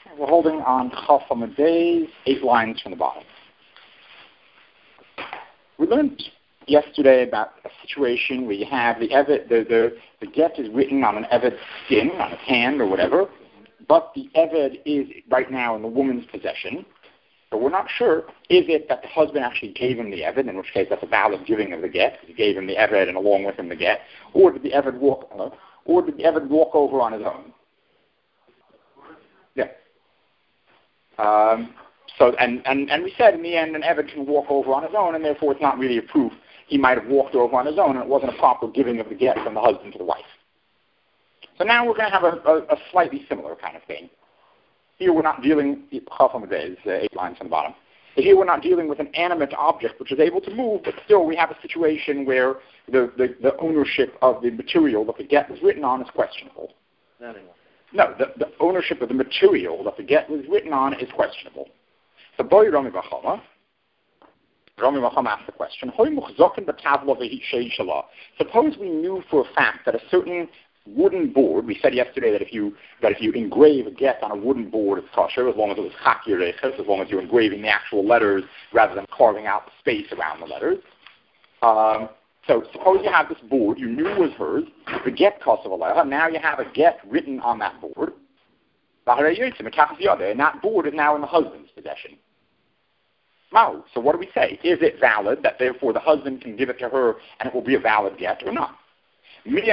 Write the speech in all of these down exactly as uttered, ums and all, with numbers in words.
We're holding on Chaf Days, eight lines from the bottom. We learned yesterday about a situation where you have the Eved, the, the, the get is written on an Eved's skin, on his hand or whatever, but the Eved is right now in the woman's possession. But we're not sure, is it that the husband actually gave him the Eved, in which case that's a valid giving of the get, he gave him the Eved and along with him the get, or did the Eved walk, uh, or did the Eved walk over on his own? Yeah. Um, so, and, and, and we said in the end an Eved can walk over on his own, and therefore it's not really a proof. He might have walked over on his own, and it wasn't a proper giving of the get from the husband to the wife. So now we're going to have a, a, a slightly similar kind of thing. Here we're not dealing, half of the uh, eight lines on the bottom. But here we're not dealing with an animate object which is able to move, but still we have a situation where the, the, the ownership of the material that the get was written on is questionable. Not anymore. No, the, the ownership of the material that the get was written on is questionable. So boy Rami Bachama, Rami Bachama asked the question, suppose we knew for a fact that a certain wooden board, we said yesterday that if you that if you engrave a get on a wooden board, it's kosher, as long as it was chakir, as long as you're engraving the actual letters rather than carving out the space around the letters. Um, so suppose you have this board, you knew was hers, the get kosev aleha, now you have a get written on that board, and that board is now in the husband's possession. Now, so what do we say? Is it valid that therefore the husband can give it to her and it will be a valid get or not? Do we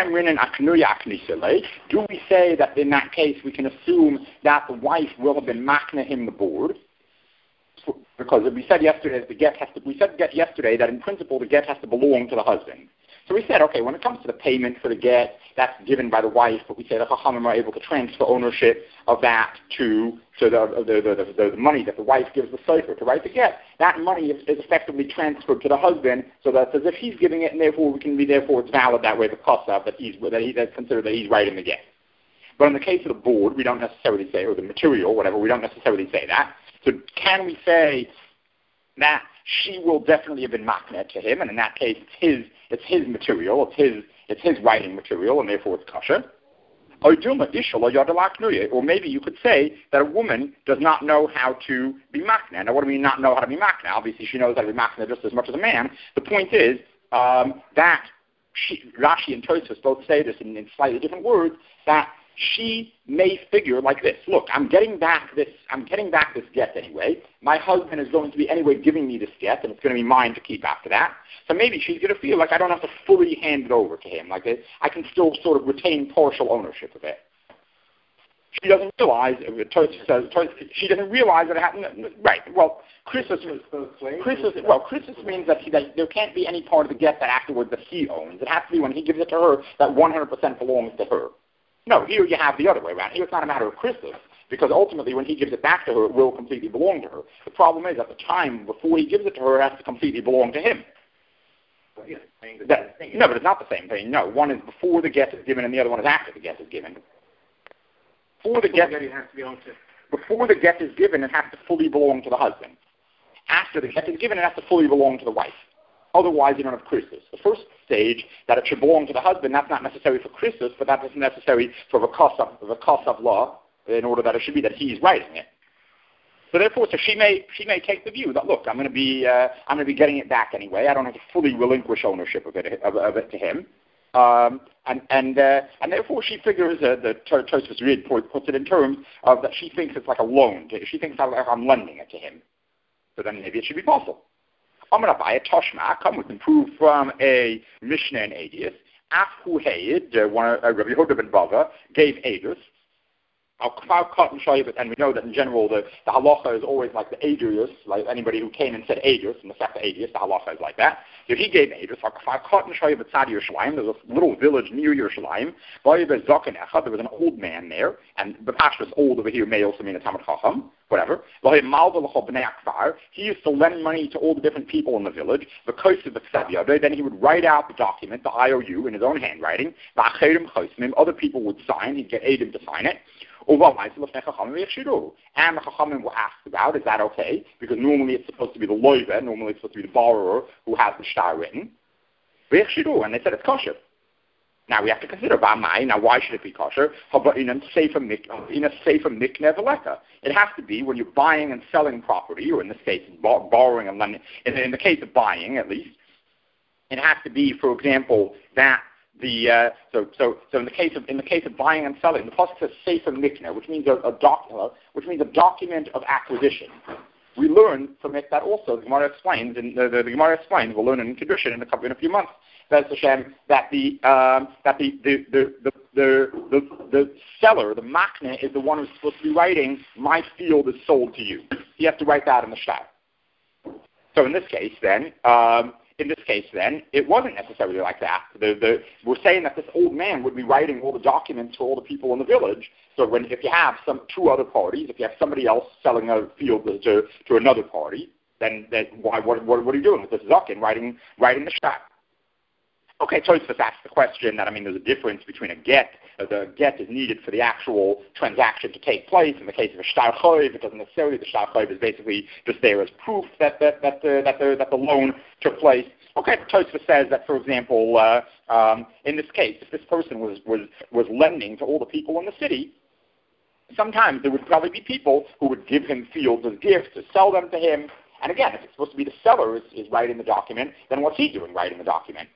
say that in that case we can assume that the wife will have been makna him the board? Because we said yesterday that the get has to, we said get yesterday that in principle the get has to belong to the husband. So we said, okay, when it comes to the payment for the get, that's given by the wife, but we say the Chachamim are able to transfer ownership of that to, to the, the, the, the, the money that the wife gives the sofer to write the get. That money is, is effectively transferred to the husband, so that's as if he's giving it, and therefore we can be, therefore it's valid that way, the kosav, that he's, that he, that's considered that he's writing the get. But in the case of the board, we don't necessarily say, or the material, whatever, we don't necessarily say that. So can we say that she will definitely have been makna to him, and in that case it's his it's his material, it's his it's his writing material, and therefore it's kosher? Or maybe you could say that a woman does not know how to be makna. Now what do we mean not know how to be makna? Obviously she knows how to be makna just as much as a man. The point is um, that she, Rashi and Tosfos both say this in, in slightly different words, that she may figure like this: look, I'm getting back this. I'm getting back this get anyway. My husband is going to be anyway giving me this get, and it's going to be mine to keep after that. So maybe she's going to feel like I don't have to fully hand it over to him. Like this, I can still sort of retain partial ownership of it. She doesn't realize. Says, she doesn't realize that it happened. Right. Well, Christus. Christus. Well, Christus means that, he, that there can't be any part of the get that afterwards that he owns. It has to be when he gives it to her that one hundred percent belongs to her. No, here you have the other way around. Here it's not a matter of Christus, because ultimately when he gives it back to her, it will completely belong to her. The problem is, at the time before he gives it to her, it has to completely belong to him. Well, yeah, that, no, but it's not the same thing. No, one is before the get is given, and the other one is after the get is given. Before the get, it has to belong to. Before the get is given, it has to fully belong to the husband. After the get is given, it has to fully belong to the wife. Otherwise, you don't have Christus. The first stage, that it should belong to the husband, that's not necessary for Christus, but that is necessary for the kosav, the kosav law, in order that it should be that he's writing it. So therefore, so she may she may take the view that, look, I'm going to be uh, I'm going to be getting it back anyway. I don't have to fully relinquish ownership of it of, of it to him, um, and and uh, and therefore she figures uh, the Tosfos Rid puts it in terms of that she thinks it's like a loan. To, she thinks like I'm lending it to him. So then maybe it should be possible. I'm going to buy a Toshma. Come, we can prove from a Mishnah and Adius. Afhu Hayid, uh, one uh, Rabbi Yehuda ben Bava, gave Adus. And we know that in general the, the halacha is always like the Adrius, like anybody who came and said Adrius, and the fact Adrius, the halacha is like that. So he gave Adrius. There's a little village near Yerushalayim. There was an old man there, and the pastor is old over here, male, so mean a Talmid Chacham, whatever. He used to lend money to all the different people in the village. Then he would write out the document, the I O U, in his own handwriting. Other people would sign. He'd get Adam to sign it. And the Chachamim will ask about, is that okay? Because normally it's supposed to be the loiva, normally it's supposed to be the borrower who has the shtar written. And they said it's kosher. Now we have to consider Ba'mai. Now why should it be kosher? In a sefer mikneh v'leka. It has to be when you're buying and selling property, or in this case, borrowing and lending. In, in the case of buying, at least, it has to be, for example, that the uh, so so so in the case of in the case of buying and selling, the pasuk says sefer mikneh, which means a, a doc, which means a document of acquisition. We learn from it that also the Gemara explains, and the, the, the Gemara explains. We'll learn in Kedushin in a couple in a few months. That's Hashem, that the um, that the the the, the the the the seller, the makneh, is the one who's supposed to be writing, "My field is sold to you." He has to write that in the shtar. So in this case, then, um, in this case, then, it wasn't necessarily like that. The, the, we're saying that this old man would be writing all the documents for all the people in the village. So when if you have some two other parties, if you have somebody else selling a field to to another party, then that why what what what are you doing with this zaken writing writing the shtar? Okay, Tosfos asks the question that, I mean, there's a difference between a get. Uh, the get is needed for the actual transaction to take place. In the case of a shtar choiv, it doesn't necessarily. The shtar choiv is basically just there as proof that that that the that the, that the loan took place. Okay, Tosfos says that, for example, uh, um, in this case, if this person was, was was lending to all the people in the city, sometimes there would probably be people who would give him fields as gifts to sell them to him. And again, if it's supposed to be the seller is, is writing the document, then what's he doing writing the document?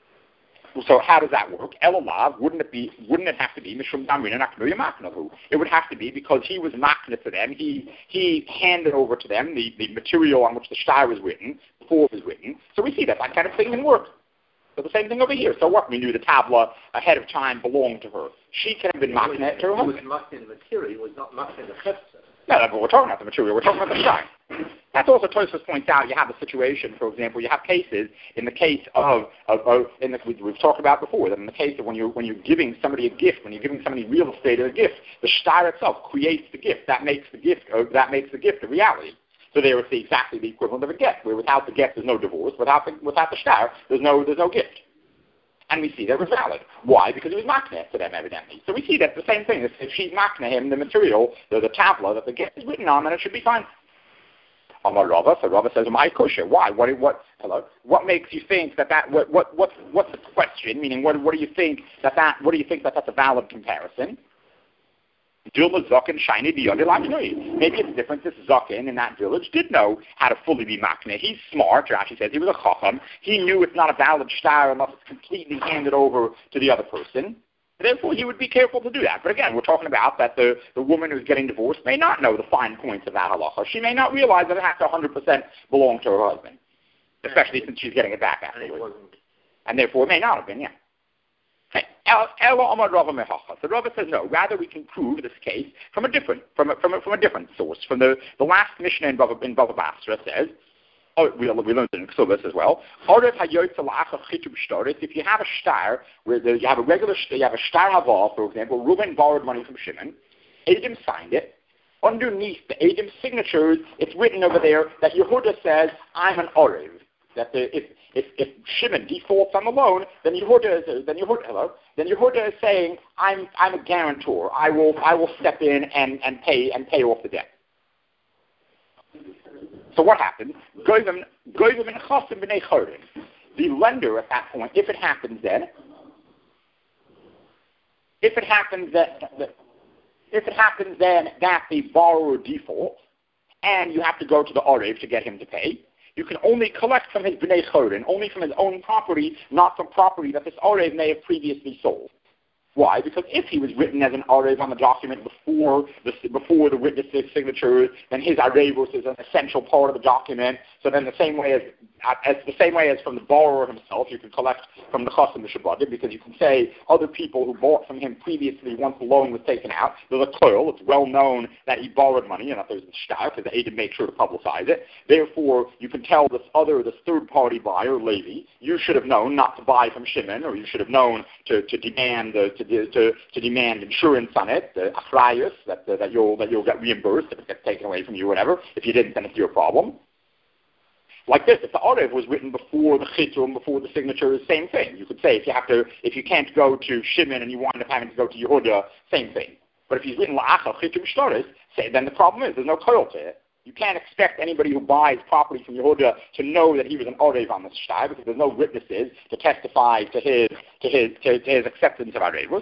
So how does that work? Elalav, wouldn't it be? Wouldn't it have to be Mishum Damrina Naknuya Maknahu? It would have to be because he was makna to them. He he handed over to them the, the material on which the shtar was written before it was written. So we see that that kind of thing can work. So the same thing over here. So what? We knew the tabla ahead of time belonged to her. She could have been makna to her husband. He was makna the material. He was not makna the chefza. No, that's what we're talking about, the material. We're talking about the shtar. That's also, Tosfos points out, you have a situation, for example, you have cases, in the case of, of, of in the, we've talked about before, that in the case of when you're, when you're giving somebody a gift, when you're giving somebody real estate as a gift, the shtar itself creates the gift. That makes the gift, uh, that makes the gift a reality. So there it's the, exactly the equivalent of a get, where without the get there's no divorce, without the, without the shtar there's no, there's no gift. And we see that it was valid. Why? Because it was makna to them, evidently. So we see that the same thing. If she's makna him, the material, the, the tabla that the get is written on, then it should be fine. Amar Rava, so Rava says, "My kosher." Why? What? What? Hello. What makes you think that that? What? What? What's what's the question? Meaning, what? What do you think that that? What do you think that that's a valid comparison? Maybe it's different. This Zaken in that village did know how to fully be makna. He's smart. Rashi says he was a chacham. He knew it's not a valid shtar unless it's completely handed over to the other person. Therefore, he would be careful to do that. But again, we're talking about that the, the woman who's getting divorced may not know the fine points of that halacha. She may not realize that it has to one hundred percent belong to her husband, especially since she's getting it back afterwards. And therefore, it may not have been, yeah. So Rava says no. Rather, we can prove this case from a different, from a, from a, from a different source. From the, the last Mishnah in Bava, in Bava Basra says, oh, we, we learned it in Ksubas as well. If you have a shtar where the, you have a regular, you have a shtar haval, for example, Reuben borrowed money from Shimon, Adam signed it. Underneath the Adam's signatures, it's written over there that Yehuda says, "I'm an Orev." That the, if, if if Shimon defaults on the loan, then Yehuda is then Yehuda hello, then Yehuda is saying, "I'm I'm a guarantor. I will I will step in and, and pay and pay off the debt." So what happens? The lender at that point, if it happens then, if it happens that, if it happens then that the borrower defaults, and you have to go to the Orev to get him to pay, you can only collect from his bnei chorin, only from his own property, not from property that this Orev may have previously sold. Why? Because if he was written as an Arev on the document before the before the witness's signature, then his Arevus is an essential part of the document. So then the same way as, as the same way as from the borrower himself, you can collect from the Chasam Mishabadim, because you can say other people who bought from him previously once the loan was taken out. There's a koil. It's well known that he borrowed money and that there's a shtar, because the Adam made sure to publicize it. Therefore, you can tell this other, this third-party buyer, Levi, you should have known not to buy from Shimon, or you should have known to, to demand the to To, to demand insurance on it, the achrayus, that, that you'll that you'll get reimbursed if it gets taken away from you, whatever. If you didn't, then it's your problem. Like this, if the Arev was written before the chitum, before the signature, same thing. You could say if you have to, if you can't go to Shimon and you wind up having to go to Yehuda, same thing. But if he's written la'achal chitum shtaris, say then the problem is there's no koil to it. You can't expect anybody who buys property from Yehuda to know that he was an Orev on the shtar, because there's no witnesses to testify to his to his to, to his acceptance of Arevus.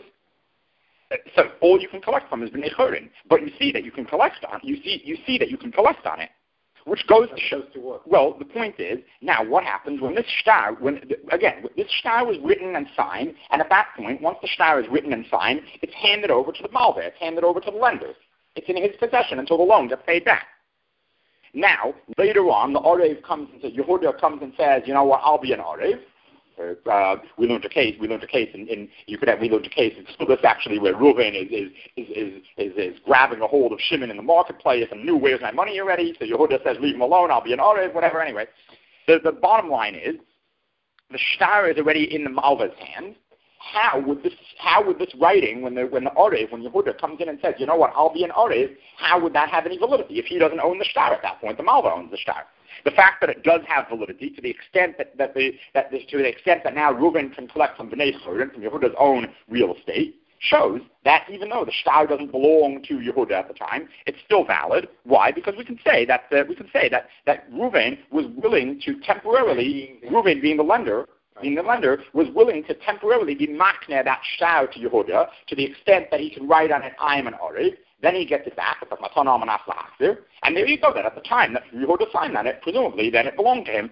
So all you can collect from is Bnei Chorin. But you see that you can collect on you see you see that you can collect on it, which goes to show. To what? Well, the point is, now what happens when this shtar, when again this shtar was written and signed, and at that point, once the shtar is written and signed, it's handed over to the malveh, it's handed over to the lender. It's in his possession until the loan gets paid back. Now, later on, the Orev comes and says, Yehuda comes and says, you know what, I'll be an Orev. Uh, we learned a case, we learned a case in, in you could have, we learned a case in Sudas actually where Reuven is is, is, is, is, is grabbing a hold of Shimon in the marketplace and knew, where's my money already? So Yehuda says, leave him alone, I'll be an Orev, whatever. Anyway, the, the bottom line is, the shtar is already in the malveh's hand. How would this how would this writing, when the when the Orev, when Yehuda comes in and says, you know what, I'll be an Orev, how would that have any validity if he doesn't own the shtar at that point? The malveh owns the shtar. The fact that it does have validity, to the extent that, that the that the, to the extent that now Reuven can collect from Bnei Chorin, from Yehuda's own real estate, shows that even though the shtar doesn't belong to Yehuda at the time, it's still valid. Why? Because we can say that uh, we can say that that Reuven was willing to temporarily, Reuven being the lender. Being the lender, was willing to temporarily be makneh that shtar to Yehuda to the extent that he can write on it, I am an Orev. Then he gets it back. It's like matana manas lahachzir. And there you go. Then at the time that Yehuda signed on it, presumably then it belonged to him.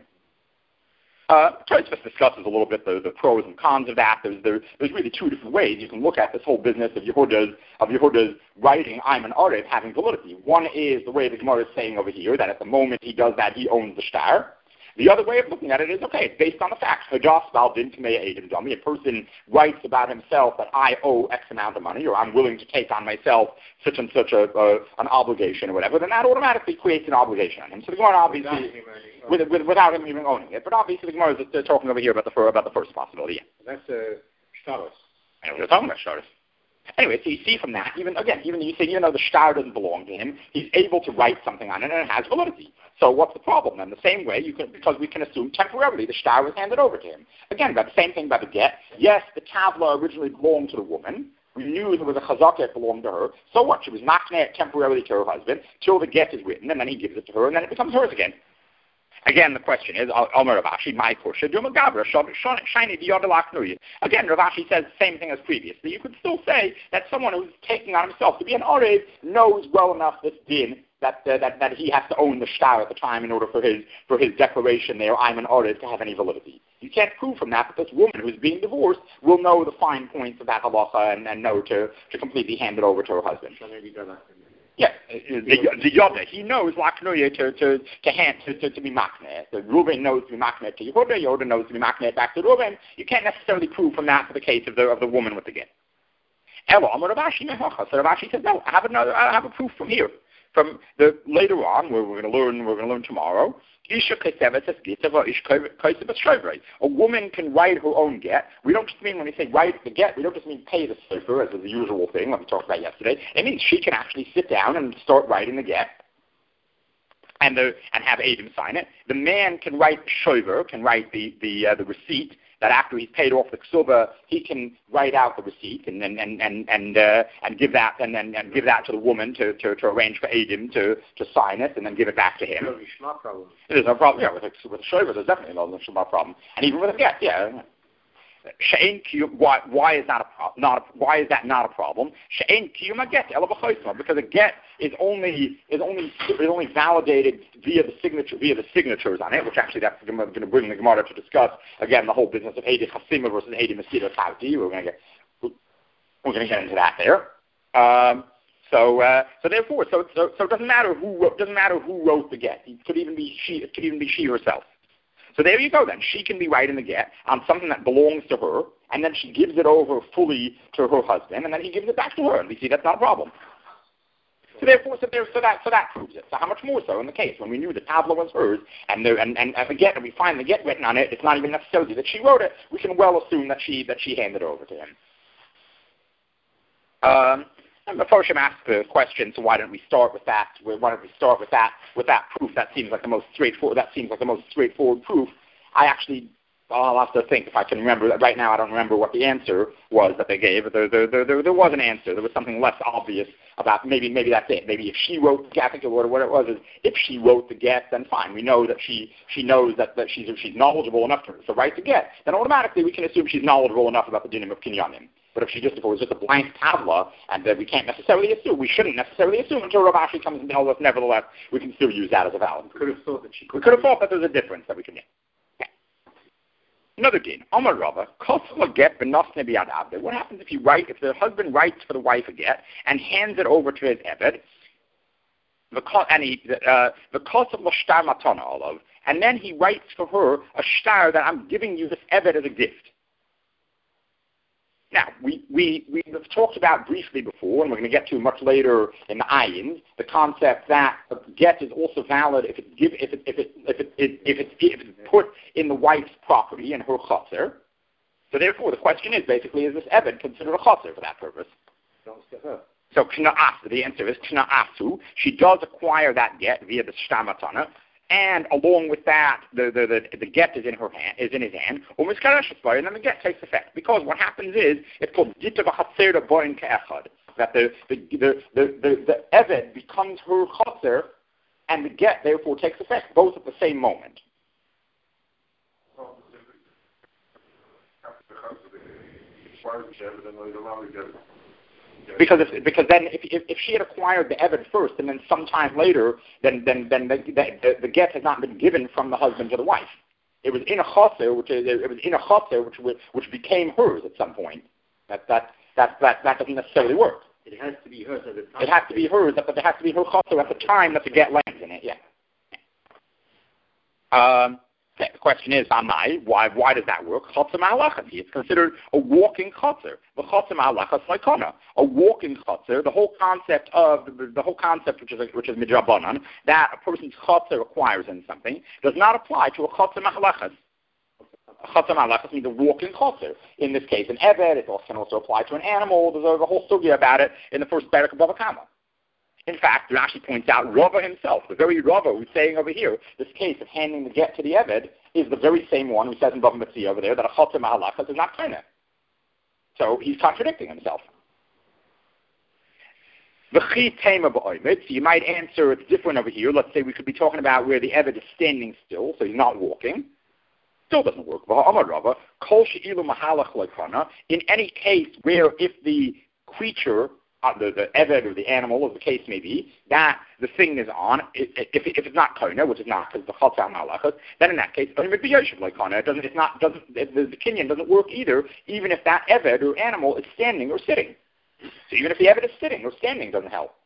Uh, Tosfos discusses a little bit the, the pros and cons of that. There's there, there's really two different ways you can look at this whole business of Yehuda's of Yehuda's writing I'm an Orev having validity. One is the way the Gemara is saying over here that at the moment he does that, he owns the shtar. The other way of looking at it is, okay, it's based on the facts. A person writes about himself that I owe X amount of money, or I'm willing to take on myself such and such a, uh, an obligation or whatever, then that automatically creates an obligation on him. So the Gemara obviously, without him, with, with, without him even owning it, but obviously the Gemara is talking over here about the, about the first possibility. Yeah. That's a shtaros. And we're talking about shtaros. Anyway, so you see from that, even again, even you say, even though the shtar doesn't belong to him, he's able to write something on it, and it has validity. So what's the problem then? The same way, you can, because we can assume temporarily the shtar was handed over to him. Again, about the same thing about the get. Yes, the tavla originally belonged to the woman. We knew there was a chazakah that belonged to her. So what? She was makneh temporarily to her husband till the get is written, and then he gives it to her, and then it becomes hers again. Again, the question is, Omer Rav Ashi, my kursha, Duma Gabra, shiny the Yodalach. Again, Rav Ashi says the same thing as previously. You could still say that someone who's taking on himself to be an Orev knows well enough this din that, uh, that that he has to own the shtar at the time in order for his for his declaration there, I'm an Orev, to have any validity. You can't prove from that that this woman who's being divorced will know the fine points of that halacha and, and know to, to completely hand it over to her husband. Yeah, the, the Yoda, he knows Lachnuya to to to hand to, to, to be makneh. The Reuven knows to be makneh to Yehuda. Yehuda knows to be makneh back to Reuven. You can't necessarily prove from that for the case of the of the woman with the get. Elo, Amar Rav Ashi mehocha. So Rav Ashi says, no, I have another. I have a proof from here. From the later on, where we're going to learn. We're going to learn tomorrow. A woman can write her own get. We don't just mean, when we say write the get, we don't just mean pay the sofer, as is the usual thing, like we talked about yesterday. It means she can actually sit down and start writing the get and the and have Adam sign it. The man can write shover, can write the the uh, the receipt, that after he's paid off the ksuba, he can write out the receipt and and and and and, uh, and give that and, and and give that to the woman to, to, to arrange for Adam to, to sign it and then give it back to him. There's no problem. Yeah, with a, with a shover, there's definitely no shema problem, and even with a get, yeah. Why, why is that a pro- not a, why is that not a problem? Because a get is only is only is only validated via the signature via the signatures on it, which actually that's going to bring the Gemara to discuss again the whole business of Eidi Chasima versus Eidi Mesira Tauti. We're going to get we're going to get into that there. Um, so uh, so therefore, so, so so it doesn't matter who wrote, doesn't matter who wrote the get. It could even be she. It could even be she herself. So there you go then. She can be writing the get on something that belongs to her, and then she gives it over fully to her husband, and then he gives it back to her. And we see that's not a problem. So therefore, so, there, so, that, so that proves it. So how much more so in the case when we knew the tabla was hers, and the, and, and, and the get, and we find the get written on it, it's not even necessarily that she wrote it, we can well assume that she that she handed it over to him. Um, and before Shem asked the question, so why don't we start with that? Why don't we start with that? With that proof, that seems like the most straightforward. That seems like the most straightforward proof. I actually I'll have to think if I can remember. Right now I don't remember what the answer was that they gave, but there, there, there, there, there was an answer. There was something less obvious about maybe maybe that's it. Maybe if she wrote the get, I think what, what it was is if she wrote the get, then fine. We know that she she knows that, that she's she's knowledgeable enough to, to write the get. Then automatically we can assume she's knowledgeable enough about the dinim of kinyanim. But if she just if it was just a blank tabla and that we can't necessarily assume, we shouldn't necessarily assume until Rav Ashi comes and tells us. Nevertheless, we can still use that as a valid. We could have thought that she could. We could have thought that there's a difference that we can make. Another din, Amar Rava, Kosel get benosne biyad abed. What happens if you write, if the husband writes for the wife a get and hands it over to his eved, and he uh, the Kosel l'shtar matana olav, and then he writes for her a shtar that I'm giving you this eved as a gift. Now, we, we, we have talked about briefly before, and we're going to get to much later in the ayins, the concept that a get is also valid if it's, give, if it, if it, if it, if it, if it's put in the wife's property, in her chaser. So therefore, the question is basically, is this eved considered a chaser for that purpose? So kna'as, the answer is kna'asu. She does acquire that get via the shtar matana. And along with that, the, the, the, the get is in her hand, is in his hand, and then the get takes effect. Because what happens is, it's called Gita v'chatzer boin ke'echad, that the, the, the, the, the, the eved becomes her chatzer, and the get therefore takes effect, both at the same moment. Because if, because then if, if if she had acquired the eved first and then sometime later, then then then the, the, the get has not been given from the husband to the wife. It was in a chaser, which is, it was in a chaser which which became hers at some point. That that that that that doesn't necessarily work. It has to be hers at the time. It has to be hers, but it has to be her chaser at the time that the get lands in it. Yeah. Um. The question is, Amai, why why does that work? Chotzer ma'alachas. It's considered a walking chotzer. The chotzer ma'alachas laikona. A walking chotzer. The whole concept of the, the whole concept, which is which is midrabanan, that a person's chotzer acquires in something, does not apply to a chotzer ma'alachas. A chotzer ma'alachas means a walking chotzer. In this case, an eved. It also can also apply to an animal. There's a, a whole sugya about it in the first parak of Bava Kama. In fact, Rashi points out Rava himself, the very Rava who's saying over here, this case of handing the get to the Eved, is the very same one who says in Bava Metzia over there that a Chotzer Ma'alachas is not Kaineh. So he's contradicting himself. V'chi tema ba'omed. So you might answer it's different over here. Let's say we could be talking about where the Eved is standing still, so he's not walking. Still doesn't work. V'ha'amar Rava, kol she'ilu mahalach le'kana. In any case where if the creature, Uh, the, the eved or the animal, as the case may be, that the thing is on, if, if, if it's not kona, which is not because the chatzah malachas, then in that case, it would be yoshev like kona. It doesn't, it's not, doesn't, the, the kinyan doesn't work either, even if that eved or animal is standing or sitting. So even if the eved is sitting or standing, it doesn't help.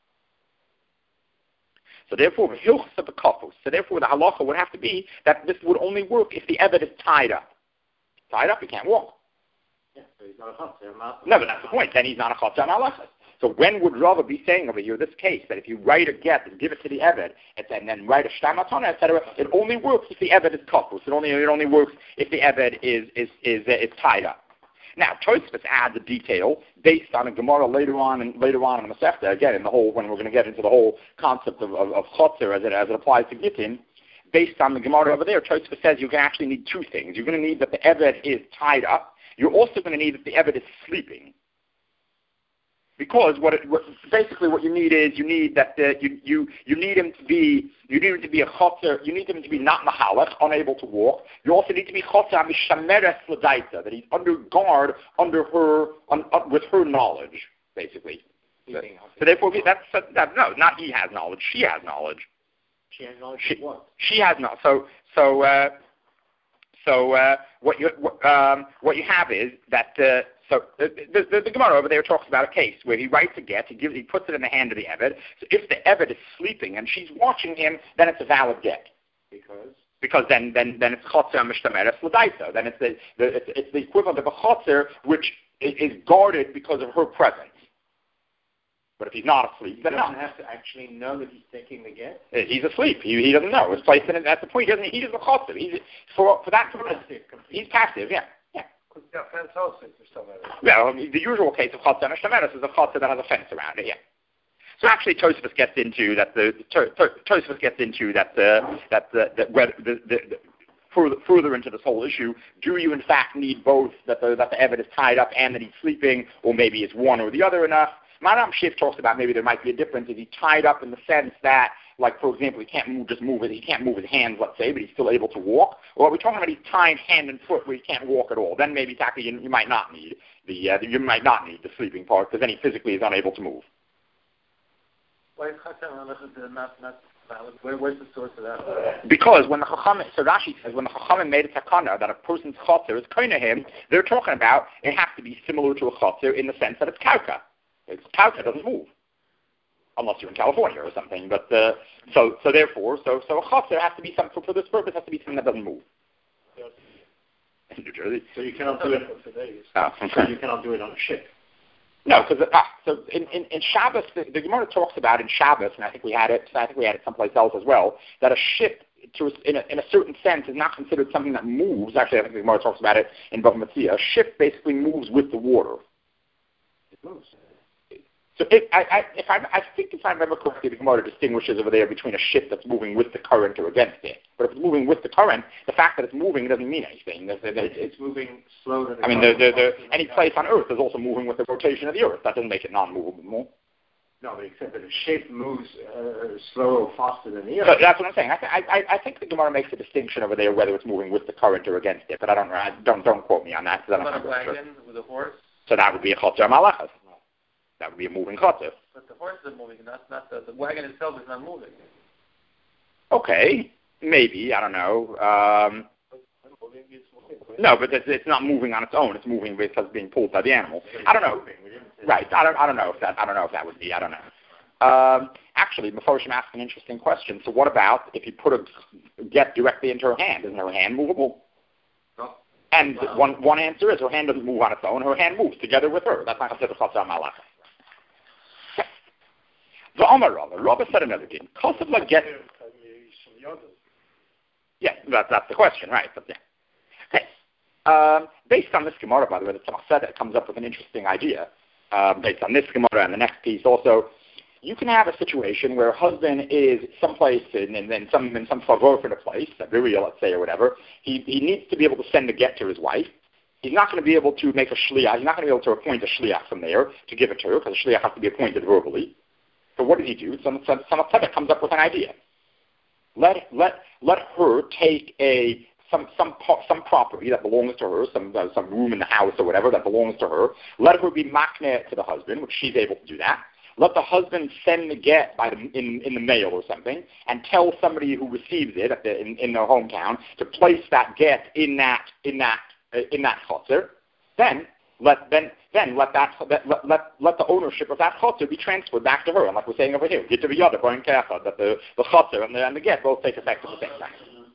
So therefore, so therefore the halacha would have to be that this would only work if the eved is tied up. Tied up, he can't walk. Yeah, so he's not a chatzah. No, but that's the point. Then he's not a chatzah malachas. So when would Rava be saying over here, this case, that if you write a get and give it to the Eved, and then write a shtar matana, et cetera, it only works if the Eved is kapus. It only it only works if the Eved is is is, uh, is tied up. Now, Tosfos adds a detail based on a Gemara later on and later on in the Masechta, again, in the whole when we're going to get into the whole concept of of, of chotzer as it as it applies to Gittin. Based on the Gemara over there, Tosfos says you can actually need two things. You're going to need that the Eved is tied up. You're also going to need that the Eved is sleeping. Because what, it, what basically what you need is you need that uh, you you you need him to be you need him to be a chotzer. You need him to be not mahalach, unable to walk. You also need to be chotzer mishameres l'daita, that he's under guard under her on, uh, with her knowledge, basically. So, so therefore, that's uh, that, no, not he has knowledge. She has knowledge. She has knowledge she, of what? She has not. So so uh, so uh, what you what, um, what you have is that. Uh, So the, the, the, the Gemara over there talks about a case where he writes a get, he gives, he puts it in the hand of the Eved. So if the Eved is sleeping and she's watching him, then it's a valid get. Because? Because then then then it's chotzer mishtameres l'daita. Then it's the, the it's, it's the equivalent of a chotzer which is, is guarded because of her presence. But if he's not asleep, then he doesn't no. have to actually know that he's taking the get. He's asleep. He, he doesn't know. It's placed in it. That's the point. He doesn't. He doesn't chotzer. He's for for that purpose. He's passive. Yeah. Yeah, fence houses or something. Well, the usual case of chotzer mishtameres is a chotzer that has a fence around it. Yeah. So actually, Tosfos gets into that. The Tosfos gets into that. The that the that whether the, the, the further, further into this whole issue. Do you in fact need both, that the, that the Eved is tied up and that he's sleeping, or maybe it's one or the other enough? Maram Schiff talks about maybe there might be a difference. Is he tied up in the sense that, like, for example, he can't move, just move it, he can't move his hands, let's say, but he's still able to walk? Or are we talking about he's tied hand and foot where he can't walk at all? Then maybe exactly you, you might not need the, uh, you might not need the sleeping part, because then he physically is unable to move. Why is Chasam not, not valid? Where, where's the source of that? Because when the Chacham, so Rashi says, when the Chacham made a takana that a person's chotzer is koine him, they're talking about it has to be similar to a chotzer in the sense that it's kauka. It's kauka, doesn't move. Unless you're in California or something, but uh, so so therefore, so so a chotzer has to be something for this purpose has to be something that doesn't move. In New Jersey, so you cannot do it for today. Oh. So you cannot do it on a ship. No, because ah, so in, in, in Shabbos, the, the Gemara talks about in Shabbos, and I think we had it. I think we had it someplace else as well. That a ship, to a, in, a, in a certain sense, is not considered something that moves. Actually, I think the Gemara talks about it in Bava Metzia. A ship basically moves with the water. It moves. So if I, I, if I, I think if I remember correctly, the Gemara distinguishes over there between a ship that's moving with the current or against it. But if it's moving with the current, the fact that it's moving doesn't mean anything. There's, there's, it's moving slower than I mean, the, the, the, any place on Earth is also moving with the rotation of the Earth. That doesn't make it non-movable more. No, but except that a ship moves uh, slower or faster than the Earth. So that's what I'm saying. I, th- I, I think the Gemara makes a distinction over there whether it's moving with the current or against it. But I don't I don't don't quote me on that. What about a wagon sure. with a horse? So that would be a chotzer malachas. That would be a moving chotzer. But the horse is moving, not not the, the wagon itself is not moving. Okay, maybe I don't know. Um, no, but it's, it's not moving on its own. It's moving because it's being pulled by the animal. I don't know. Right. I don't. I don't know if that. I don't know if that would be. I don't know. Um, actually, Meforshim asked an interesting question. So, what about if you put a get directly into her hand? Isn't her hand movable? No. And wow. one one answer is her hand doesn't move on its own. Her hand moves together with her. That's not considered chotzer malachas. The Omar Rabba, Rabba said another thing. Kosev la get. Yeah, that, that's the question, right? But yeah. Okay. Um, based on this Gemara, by the way, the Tzemach Tzedek comes up with an interesting idea. Um, based on this Gemara and the next piece, also, you can have a situation where a husband is someplace in, in, in some in some favor in a place, a burial, let's say, or whatever. He he needs to be able to send a get to his wife. He's not going to be able to make a shliach. He's not going to be able to appoint a shliach from there to give it to her, because a shliach has to be appointed verbally. So what does he do? Some some Tzedek comes up with an idea. Let let let her take a some some some property that belongs to her, some uh, some room in the house or whatever that belongs to her. Let her be makneh to the husband, which she's able to do that. Let the husband send the get by the, in in the mail or something, and tell somebody who receives it at the, in in their hometown to place that get in that in that uh, in that chotzer. Then. Let then then let that let, let let the ownership of that chotzer be transferred back to her. And like we're saying over here, get to the yada going kecha, that the the chotzer and the and the get both take effect at the same time.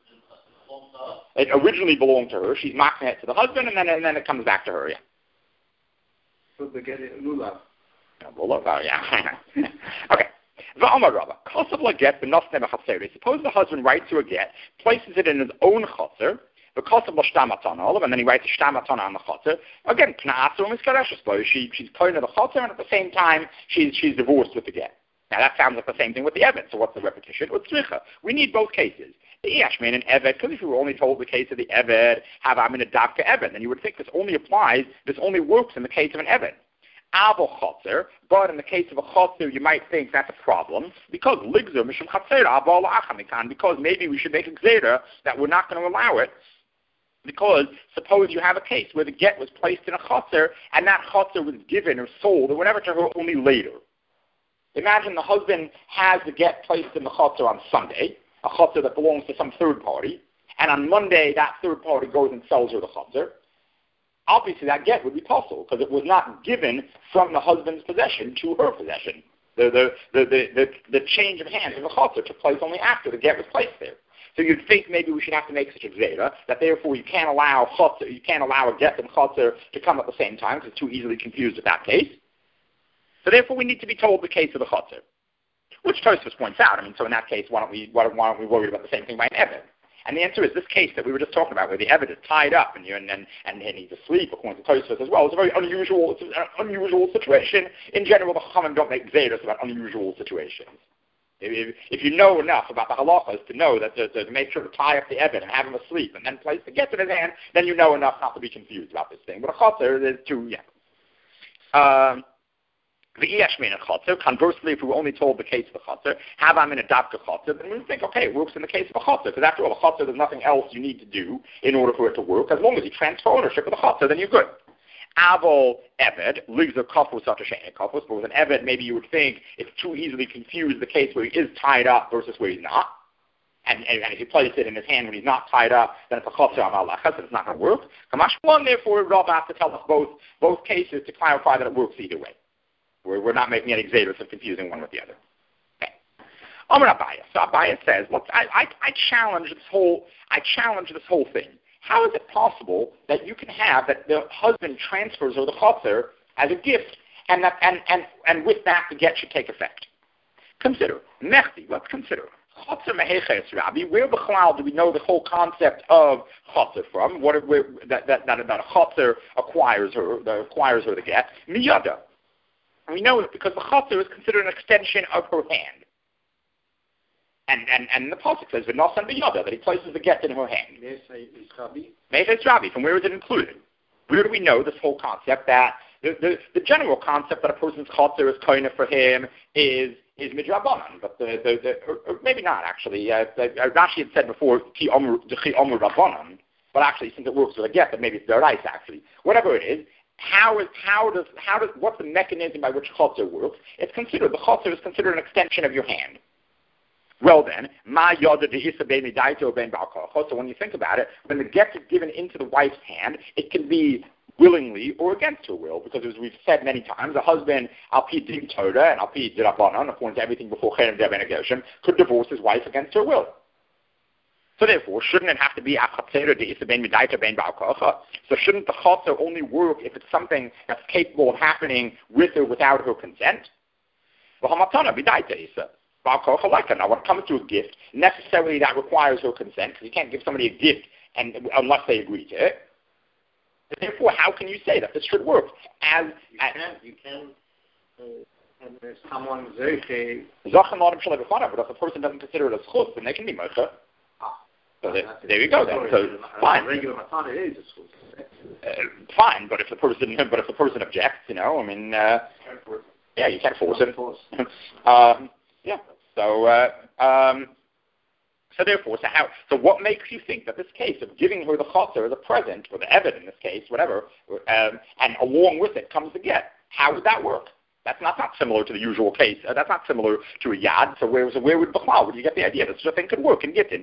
It originally belonged to her. She's marking it to the husband, and then and then it comes back to her. Yeah. So the get it lulav. Lulav, oh, yeah. Okay. V'amar Rabba, kosev la get b'nosne b'chatzeri. Suppose the husband writes her a get, places it in his own chotzer. And then he writes a shtamatana on the chotzer. Again, she, she's koine the chotzer, and at the same time, she's, she's divorced with the get. Now, that sounds like the same thing with the evet. So what's the repetition? We need both cases. The Yashman and evet, because if you were only told the case of the evet, have I'm in a davka evet, then you would think this only applies, this only works in the case of an evet. Avo chotzer, but in the case of a chotzer, you might think that's a problem, because ligzer mishum chatzera abo la'achamikan, because maybe we should make a gzera that we're not going to allow it. Because suppose you have a case where the get was placed in a chotzer, and that chotzer was given or sold or whatever to her only later. Imagine the husband has the get placed in the chotzer on Sunday, a chotzer that belongs to some third party, and on Monday that third party goes and sells her the chotzer. Obviously that get would be possible, because it was not given from the husband's possession to her possession. The, the, the, the, the, the change of hands of the chotzer took place only after the get was placed there. So you'd think maybe we should have to make such a gzera that therefore you can't allow chotzer, you can't allow a get and chotzer to come at the same time, because it's too easily confused with that case. So therefore we need to be told the case of the chotzer, which Tosfos points out. I mean, so in that case, why don't we why don't, why don't we worry about the same thing by an evet? And the answer is this case that we were just talking about, where the evet is tied up and and and, and he's asleep, according to Tosfos as well. It's a very unusual, it's an unusual situation. In general, the Chachamim don't make gzeras about unusual situations. If, if you know enough about the halachas to know that to, to make sure to tie up the Eved and have him asleep and then place the get in his hand, then you know enough not to be confused about this thing. But a chotzer, there's two, yeah. Um, the Iyashmin and chotzer, conversely, if we were only told the case of the chotzer, have I'm in a dabka chotzer, then we would think, okay, it works in the case of a chotzer, because after all, a chotzer, there's nothing else you need to do in order for it to work. As long as you transfer ownership of the chotzer, then you're good. Avol Eved, lives a couple such a shane couple, but with an Eved, maybe you would think it's too easily confused the case where he is tied up versus where he's not. And, and, and if you place it in his hand when he's not tied up, then it's a chotzer amal lachas, and it's not going to work. Kamash one, therefore, Rav has to tell us both both cases to clarify that it works either way. We're, we're not making any examples of confusing one with the other. Okay. Amar Abaya. So Abaya says, look, I, I, I challenge this whole, I challenge this whole thing. How is it possible that you can have that the husband transfers her the chotzer as a gift, and that and, and, and with that the get should take effect? Consider mechti. Let's consider chotzer meheches Rabbi. Where b'chalal do we know the whole concept of chotzer from? What where, that that that, that a chotzer acquires her, that acquires her the get miyada. And we know it because the chotzer is considered an extension of her hand. And and and the pasuk says v'nosan b'yada, that he places the get in her hand. Meches Rabbi. From where is it included? Where do we know this whole concept that the the, the general concept that a person's chotzer is koinah for him is is midrabanan, but the the, the or, or maybe not actually. Uh, uh, Rashi had said before ki omer chi omer rabbanan, but actually since it works with a get, then maybe it's deraisa actually. Whatever it is. How is how does how does what's the mechanism by which chotzer works? It's considered the chotzer is considered an extension of your hand. Well then, ma yoda de'isa ben midaito ben ba'al. So when you think about it, when the get is given into the wife's hand, it can be willingly or against her will, because as we've said many times, a husband al pi din Torah and al pi d'Rabbanan, according to everything before cherem ben Gershom, could divorce his wife against her will. So therefore, shouldn't it have to be a chatzera de'isa ben midaito ben ba'al? So shouldn't the chotzer only work if it's something that's capable of happening with or without her consent? V'hamatana midaito isa. Now, when it comes to a gift, necessarily that requires her consent, because you can't give somebody a gift and unless they agree to it. And therefore, how can you say that this should work? As you as, can, you can, uh, and there's someone zeiche. But if the person doesn't consider it a schus, then they can be mocha. Ah, so there, there you go. Then. So fine. Regular matana is a schus. Uh, fine, but if the person, but if the person objects, you know, I mean, uh, yeah, you can't force it. um, Yeah. So, uh, um, so therefore, so how? So, what makes you think that this case of giving her the chotzer as a present, or the eved in this case, whatever, um, and along with it comes the get? How would that work? That's not, not similar to the usual case. Uh, that's not similar to a yad. So, where so where would b'chlal? Would you get the idea that such a thing could work in gittin?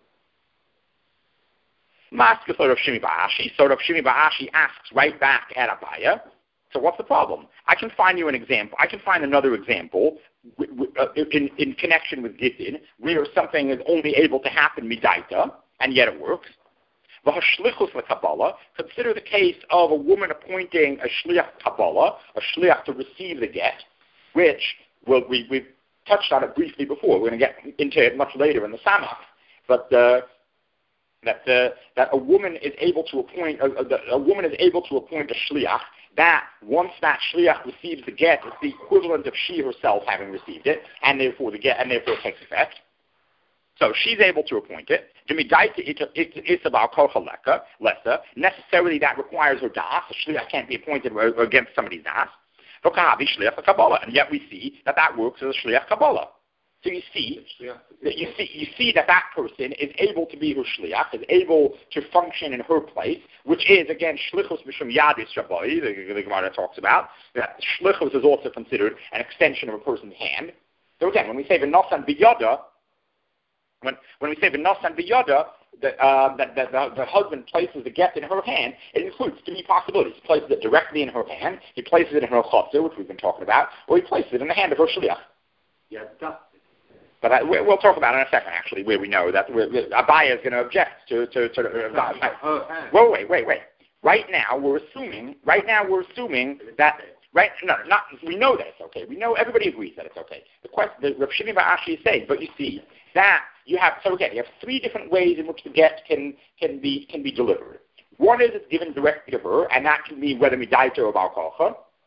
Masker sort of Shimi Ba'ashi. Sort of Shimi Ba'ashi asks right back at Abaya. So what's the problem? I can find you an example. I can find another example w- w- uh, in, in connection with Gittin where something is only able to happen midaita, and yet it works. V'hashlichus l'Kabbalah. Consider the case of a woman appointing a shliach Kabbalah, a shliach to receive the get, which well, we, we've touched on it briefly before. We're going to get into it much later in the Samach. But uh, that uh, that a woman is able to appoint a, a, a woman is able to appoint a shliach. That once that shliach receives the get, it's the equivalent of she herself having received it, and therefore the get, and therefore it takes effect. So she's able to appoint it. It's about kochaleka, lesser. Necessarily that requires her das. A shliach can't be appointed against somebody's das. And yet we see that that works as a shliach kabbalah. So you see, that you see, you see that that person is able to be her shliach, is able to function in her place, which is again shlichus mishum yadis rabbi. The, the Gemara talks about that shlichus is also considered an extension of a person's hand. So again, when we say v'nosan biyada, when when we say v'nosan biyada, that uh, that, that the, the husband places the get in her hand, it includes three possibilities. He places it directly in her hand, he places it in her chotzer, which we've been talking about, or he places it in the hand of her shliach. Yeah, But I, we'll talk about it in a second, actually, where we know that we're, we're, Abaya is going to object to to. to uh, uh, well, wait, wait, wait. Right now, we're assuming. Right now, we're assuming that. Right? No, not. We know that it's okay. We know everybody agrees that it's okay. The question, the Rav Shimi Ba'ashi is saying, but you see that you have. So again, you have three different ways in which the get can can be can be delivered. One is it's given directly to her, and that can be whether midaita or balkocha.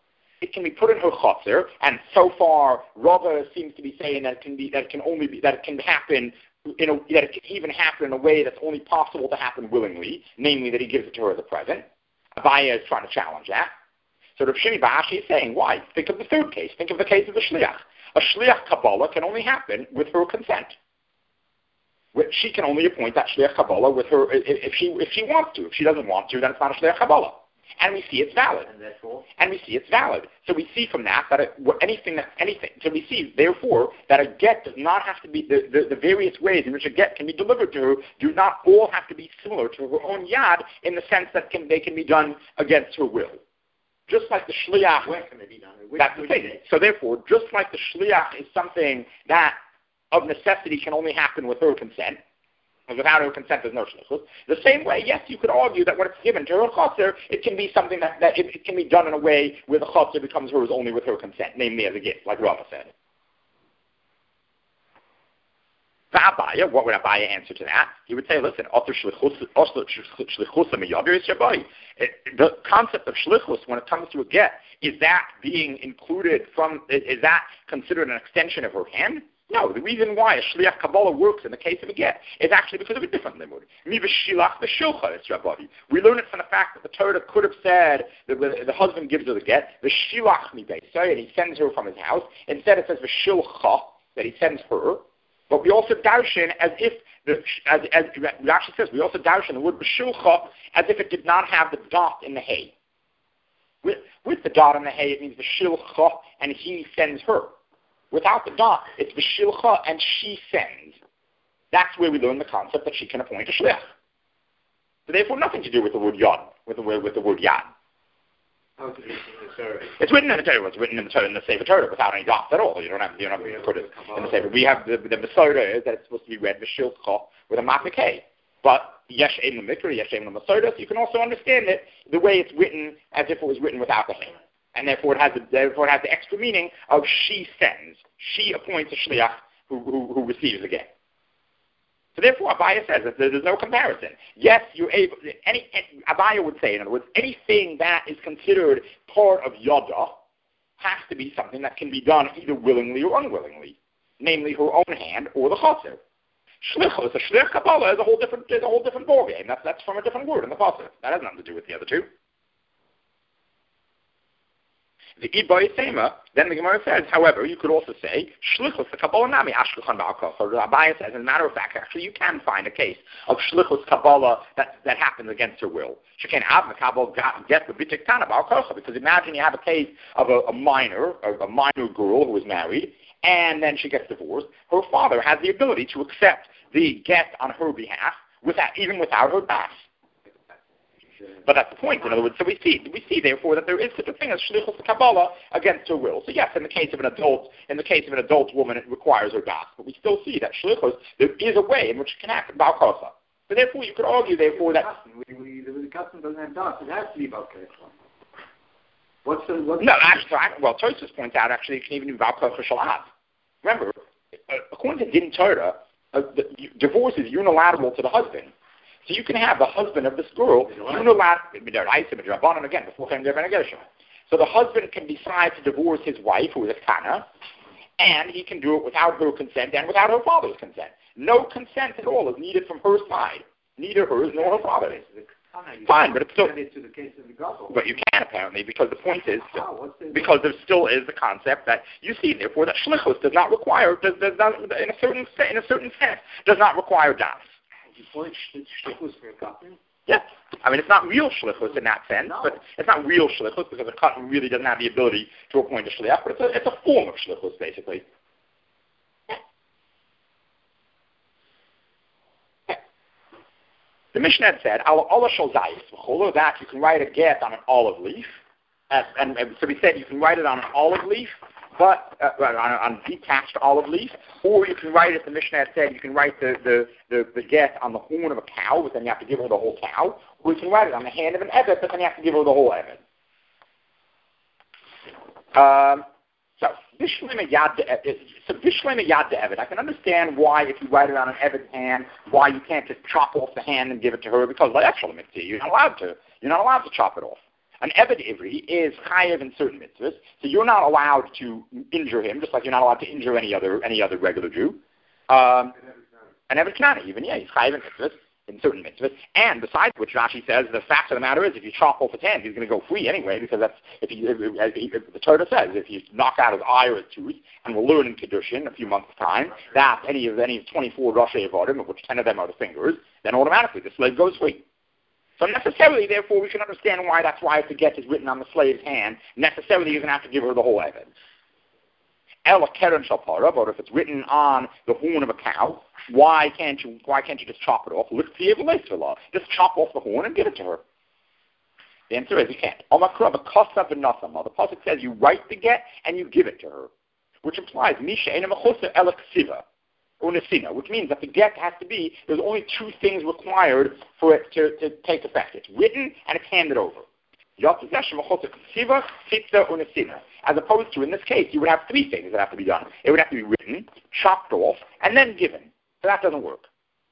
it can be put in her chotzer, and so far, Rava seems to be saying that it can be that it can only be that it can happen in a, that it can even happen in a way that's only possible to happen willingly, namely that he gives it to her as a present. Abaya is trying to challenge that. So Rav Shimi Bar Ashi is saying, why? Think of the third case. Think of the case of the shliach. A shliach Kabbalah can only happen with her consent. She can only appoint that shliach Kabbalah with her if she if she wants to. If she doesn't want to, then it's not a shliach Kabbalah. And we see it's valid. And therefore? And we see it's valid. So we see from that that it, anything that anything. So we see, therefore, that a get does not have to be the, the, the various ways in which a get can be delivered to her do not all have to be similar to her own yad in the sense that can, they can be done against her will. Just like the shliach. Where can they be done? Which, that's the thing. So therefore, just like the shliach is something that of necessity can only happen with her consent. And without her consent, there's no shlichus. The same way, yes, you could argue that when it's given to her chotzer, it can be something that, that it, it can be done in a way where the chotzer becomes hers only with her consent, namely as a gift, like Rava said. For Abaya, what would Abaya answer to that? He would say, listen, the concept of shlichus, when it comes to a get, is that being included from, is that considered an extension of her hand? No, the reason why a shliach Kabbalah works in the case of a get is actually because of a different limud. We learn it from the fact that the Torah could have said that the husband gives her the get, the shilach mi beisai, and he sends her from his house. Instead it says the shilcha, that he sends her. But we also darshan as if, the, as, as Rashi says, we also darshan the word b'shilcha as if it did not have the dot in the hay. With, with the dot in the hay, it means the shilcha, and he sends her. Without the dot, it's v'shilcha and she sends. That's where we learn the concept that she can appoint a shliach. So therefore, nothing to do with the word yad, with the word with the word yad. How is it written in the Torah? It's written in the Torah. It's written in the Torah in the Sefer Torah without any dots at all. You don't have you don't have to put it in the Sefer. We have the the Masorah is that it's supposed to be read v'shilcha with a mafik hay. But yesh ein l'mikra, yesh ein l'masorah. So you can also understand it the way it's written as if it was written without the hay. And therefore it has the, therefore it has the extra meaning of she sends. She appoints a shliach who, who, who receives the get. So therefore Abaya says that there's no comparison. Yes, you're able, any, any, Abaya would say, in other words, anything that is considered part of yada has to be something that can be done either willingly or unwillingly, namely her own hand or the chotzer. Shlichus, a shlich Kabbalah is a whole different, is a whole different ballgame. That's, that's from a different word in the pasuk. That has nothing to do with the other two. The Ibai Sema, then the Gemara says, however, you could also say, Shlichus the Kabbalah Nami Ashluchan Ba'akach. Or the Abaya says, as a matter of fact, actually, you can find a case of Shlichus Kabbalah that, that happens against her will. She can have the Kabbalah get the Bitik Tana Ba'akach, because imagine you have a case of a, a minor, a, a minor girl who is married, and then she gets divorced. Her father has the ability to accept the get on her behalf, without, even without her das. But that's the point, in other words. So we see, we see therefore that there is such a thing as shlichus Kabbalah against her will. So yes, in the case of an adult, in the case of an adult woman, it requires her das. But we still see that shlichus, there is a way in which it can happen bal kosa. So therefore, you could argue therefore that we, we, the custom doesn't have das. It has to be bal kosa. What's the what's no? Actually, well, Tosfos points out actually it can even be bal kosa shalav. Remember, according to Din Torah, uh, the, divorce is unilateral to the husband. So you can have the husband of this girl unilaterally, again, before so the husband can decide to divorce his wife, who is a kana, and he can do it without her consent and without her father's consent. No consent at all is needed from her side, neither hers nor her father's. Fine, but it's still. But you can apparently, because the point is, because there still is the concept that you see, therefore, that shlichus does not require, does, does not, in a certain in a certain sense, does not require das. Yeah, I mean it's not real shlichus in that sense, no. But it's not real shlichus because a katan really doesn't have the ability to appoint a shliach, but it's a, it's a form of shlichus basically. Yeah. Yeah. The Mishnah had said, "Allah shal zayis," that you can write a get on an olive leaf, and, and, and so we said you can write it on an olive leaf. But uh, on, on a detached olive leaf, or you can write it. The Mishnah had said you can write the, the, the, the get on the horn of a cow, but then you have to give her the whole cow, or you can write it on the hand of an evet, but then you have to give her the whole evet. Um, so Bishlema Yad so Bishlema Yad evet. I can understand why, if you write it on an evet's hand, why you can't just chop off the hand and give it to her, because you're not allowed to. You're not allowed to chop it off. An Eved Ivri is chayev in certain mitzvahs, so you're not allowed to injure him, just like you're not allowed to injure any other any other regular Jew. Um, an Eved Kanani, even, yeah, he's chayev in mitzvahs, in certain mitzvahs. And besides which, Rashi says, the fact of the matter is, if you chop off his hand, he's going to go free anyway, because that's, if, he, if, if, if the Torah says, if you knock out his eye or his tooth, and we'll learn in Kedushin in a few months' time, that any of any of twenty-four Roshei Avodim, of which ten of them are the fingers, then automatically the slave goes free. So necessarily, therefore, we should understand why that's why if the get is written on the slave's hand, necessarily you're going to have to give her the whole Eved. Ela keren shalpara, but if it's written on the horn of a cow, why can't you why can't you just chop it off? Just chop off the horn and give it to her. The answer is you can't. The pasuk says you write the get and you give it to her, which implies misha ela ksiva. Which means that the get has to be, there's only two things required for it to, to take effect. It's written and it's handed over. As opposed to, in this case, you would have three things that have to be done. It would have to be written, chopped off, and then given. So that doesn't work.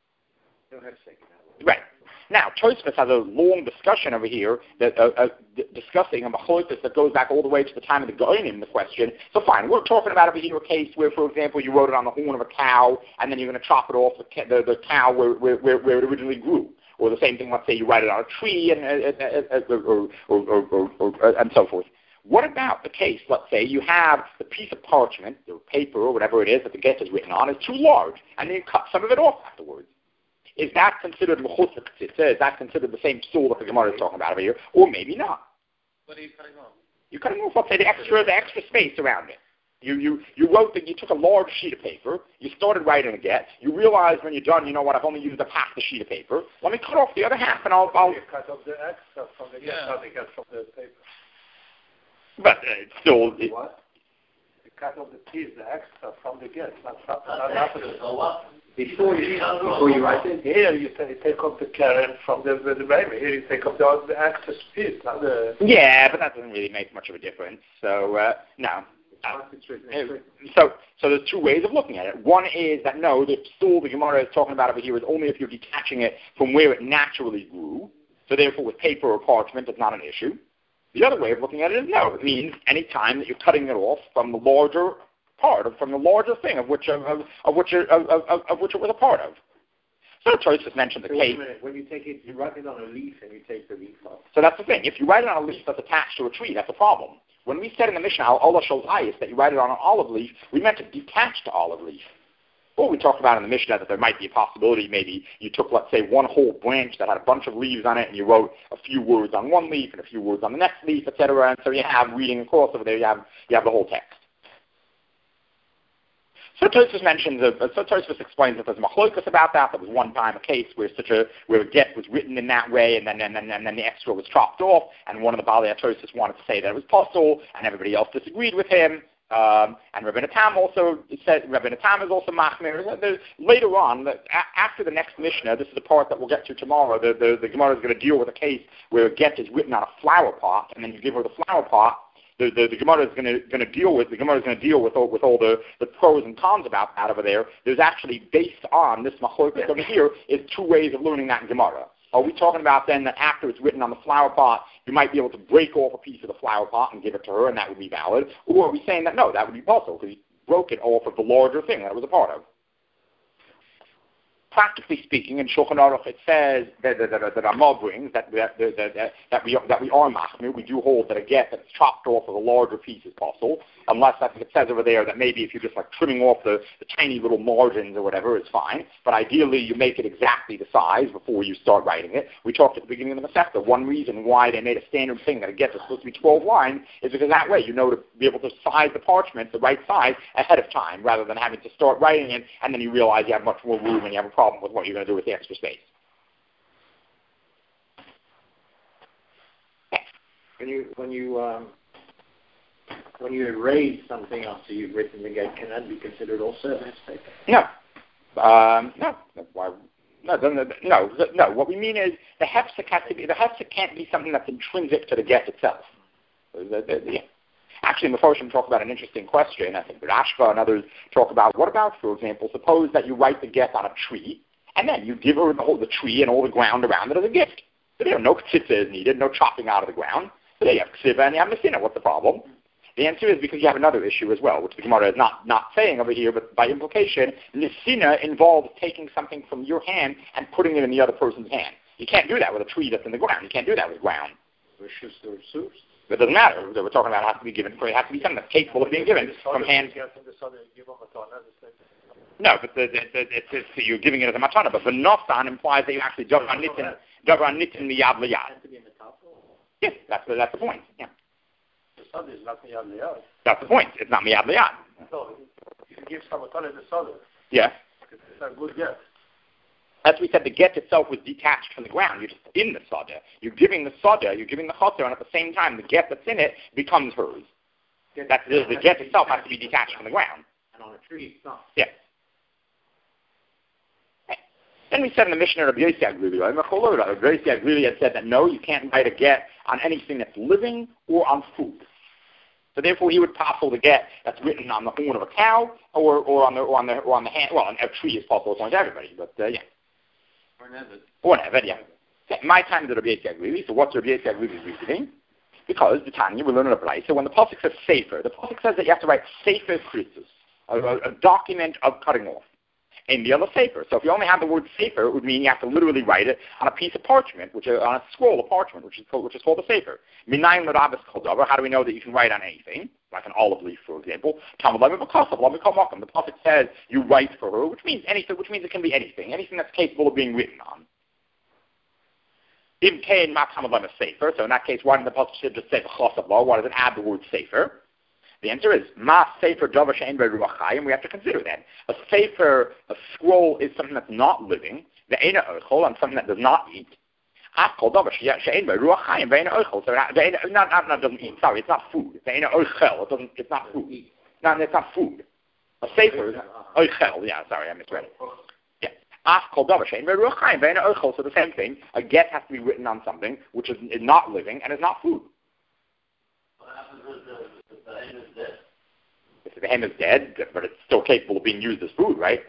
Right. Now, Tosfos has a long discussion over here, that, uh, uh, d- discussing a machlokes that goes back all the way to the time of the Goyim, the question. So fine, we're talking about over here a case where, for example, you wrote it on the horn of a cow, and then you're going to chop it off the, ca- the, the cow where, where, where it originally grew. Or the same thing, let's say you write it on a tree, and, uh, uh, or, or, or, or, or, and so forth. What about the case, let's say you have the piece of parchment, or paper, or whatever it is that the get is written on, is too large, and then you cut some of it off afterwards? Is that considered mechutz tzitza? Is that considered the same soul that the Gemara is talking about over here? Or maybe not. What are you cutting off? You're cutting off, let's say, the extra, the extra space around it. You, you, you wrote that you took a large sheet of paper, you started writing a get, you realized when you're done, you know what, I've only used up half the sheet of paper, let me cut off the other half and I'll... I'll you cut off the extra from the get, not the get from the paper. But uh, it's still... It, what? You cut off the piece, the extra from the get, not from not after the what? Before you, before you write it, here you take, take off the keren from the, the, the baby. Here you take off the, the excess piece, not the... Yeah, but that doesn't really make much of a difference. So, uh, no. Uh, so, so there's two ways of looking at it. One is that, no, the stool the Gemara is talking about over here is only if you're detaching it from where it naturally grew. So therefore, with paper or parchment, it's not an issue. The other way of looking at it is, no, it means any time that you're cutting it off from the larger part of, from the larger thing of which of, of, of which of, of, of which it was a part of. So Tosfos just mentioned the so case. When you take it, you write it on a leaf and you take the leaf off. So that's the thing. If you write it on a leaf that's attached to a tree, that's a problem. When we said in the Mishnah, Allah shows ayis that you write it on an olive leaf, we meant to detach the olive leaf. Or we talked about in the Mishnah that there might be a possibility, maybe you took, let's say, one whole branch that had a bunch of leaves on it, and you wrote a few words on one leaf and a few words on the next leaf, et cetera. And so you have reading across over there, you have you have the whole text. So Tosfos mentions, uh, so Tosfos explains that there's a machlokes about that. There was one time a case where such a where a get was written in that way, and then and then and then the extra was chopped off, and one of the Baalei Tosfos wanted to say that it was possible, and everybody else disagreed with him. Um, and Rabbi Tam also said, Rabbi Tam is also machmir. Later on, the, a, after the next Mishnah, this is the part that we'll get to tomorrow. The the, the Gemara is going to deal with a case where a get is written on a flower pot, and then you give her the flower pot. The, the, the Gemara is going to going to deal with the Gemara is going to deal with all, with all the, the pros and cons about that over there. There's actually, based on this machlokes over here, is two ways of learning that in Gemara. Are we talking about then that after it's written on the flower pot, you might be able to break off a piece of the flower pot and give it to her, and that would be valid? Or are we saying that no, that would be possible because you broke it off of the larger thing that it was a part of? Practically speaking, in Shulchan Aruch it says that that, that, that Amal brings that that, that, that, that we that we are machmir. We do hold that a get that's chopped off of a larger piece is possible, unless I think it says over there that maybe if you're just like trimming off the, the tiny little margins or whatever, it's fine. But ideally, you make it exactly the size before you start writing it. We talked at the beginning of the Masechta. One reason why they made a standard thing that a get is supposed to be twelve lines is because that way you know to be able to size the parchment the right size ahead of time, rather than having to start writing it and then you realize you have much more room and you have a problem with what you're going to do with the extra space. When you when you um, when you erase something after you've written the get, can that be considered also a mistake? No, um, no. Why? No, no, no, no. What we mean is the hefsek has to be the hefsek can't be something that's intrinsic to the get itself. The, the, the, Actually, Mefarshim talk about an interesting question. I think Rashba and others talk about, what about, for example, suppose that you write the get on a tree, and then you give her the whole the tree and all the ground around it as a gift. So there, no tzitza is needed, no chopping out of the ground. So there you have ksiva and you have mesina. What's the problem? The answer is because you have another issue as well, which the Gemara is not, not saying over here, but by implication, mesina involves taking something from your hand and putting it in the other person's hand. You can't do that with a tree that's in the ground. You can't do that with ground. It doesn't matter. We're talking about it has to be given. It has to be something that's capable of being given from hand. No, but the, the, the, it's, it's, you're giving it as a matana. But the nosan implies that you actually davar nitin davar nitin miyad liyad. Yes, that's the, that's the point. Yeah. The sada is not miyad liyad. That's the point. It's not miyad liyad. No, you give some matana the sada. Yeah. It's a good get. As we said, the get itself was detached from the ground. You're just in the sada. You're giving the sada, you're giving the chaser, and at the same time, the get that's in it becomes hers. That's, the, the get itself has to be detached from the ground. And on a tree, it's not. Yeah. Then we said in the Mishnah, Rabbi Yossi Aglili, Rabbi Yossi Aglili had said that no, you can't write a get on anything that's living or on food. So therefore, he would topple the get that's written on the horn of a cow or, or on the or on the or on the hand. Well, a tree is possible to everybody, but uh, yeah. Or an evet. Or an evet, yeah. Okay, my time is Rabbi Yossi Aglili. So what's Rabbi Yossi Aglili reading? Because the Tanya we learn in a place. So when the pasuk says sefer, the pasuk says that you have to write sefer krisus, a, a, a document of cutting off. In the other sefer. So if you only have the word sefer, it would mean you have to literally write it on a piece of parchment, which is on a scroll of parchment, which is called, which is called a sefer. Minayin l'rabis kol davar. How do we know that you can write on anything, like an olive leaf, for example? Talmud lemi b'kasav, lemi kol makom. The prophet says you write for her, which means anything, which means it can be anything, anything that's capable of being written on. Im kain ma talmud lemi sefer. So in that case, why did the prophet just say b'chasav law? Why does it add the word sefer? The answer is ma sefer davar she'en beruach chayim. We have to consider that a sefer, a scroll, is something that's not living. The ena ochol, and something that does not eat. Af kol davar she'en beruach chayim ve'ena ochol. So not not not doesn't eat. Sorry, it's not food. The ena ochel. It doesn't. It's not food. No, it's not food. A sefer is ochel. Yeah, sorry, I misread it. Yeah. Af kol davar she'en beruach chayim ve'ena ochel. So the same thing. A get has to be written on something which is not living and is not food. What happens with the The hen is dead. If the hen is dead, but it's still capable of being used as food, right?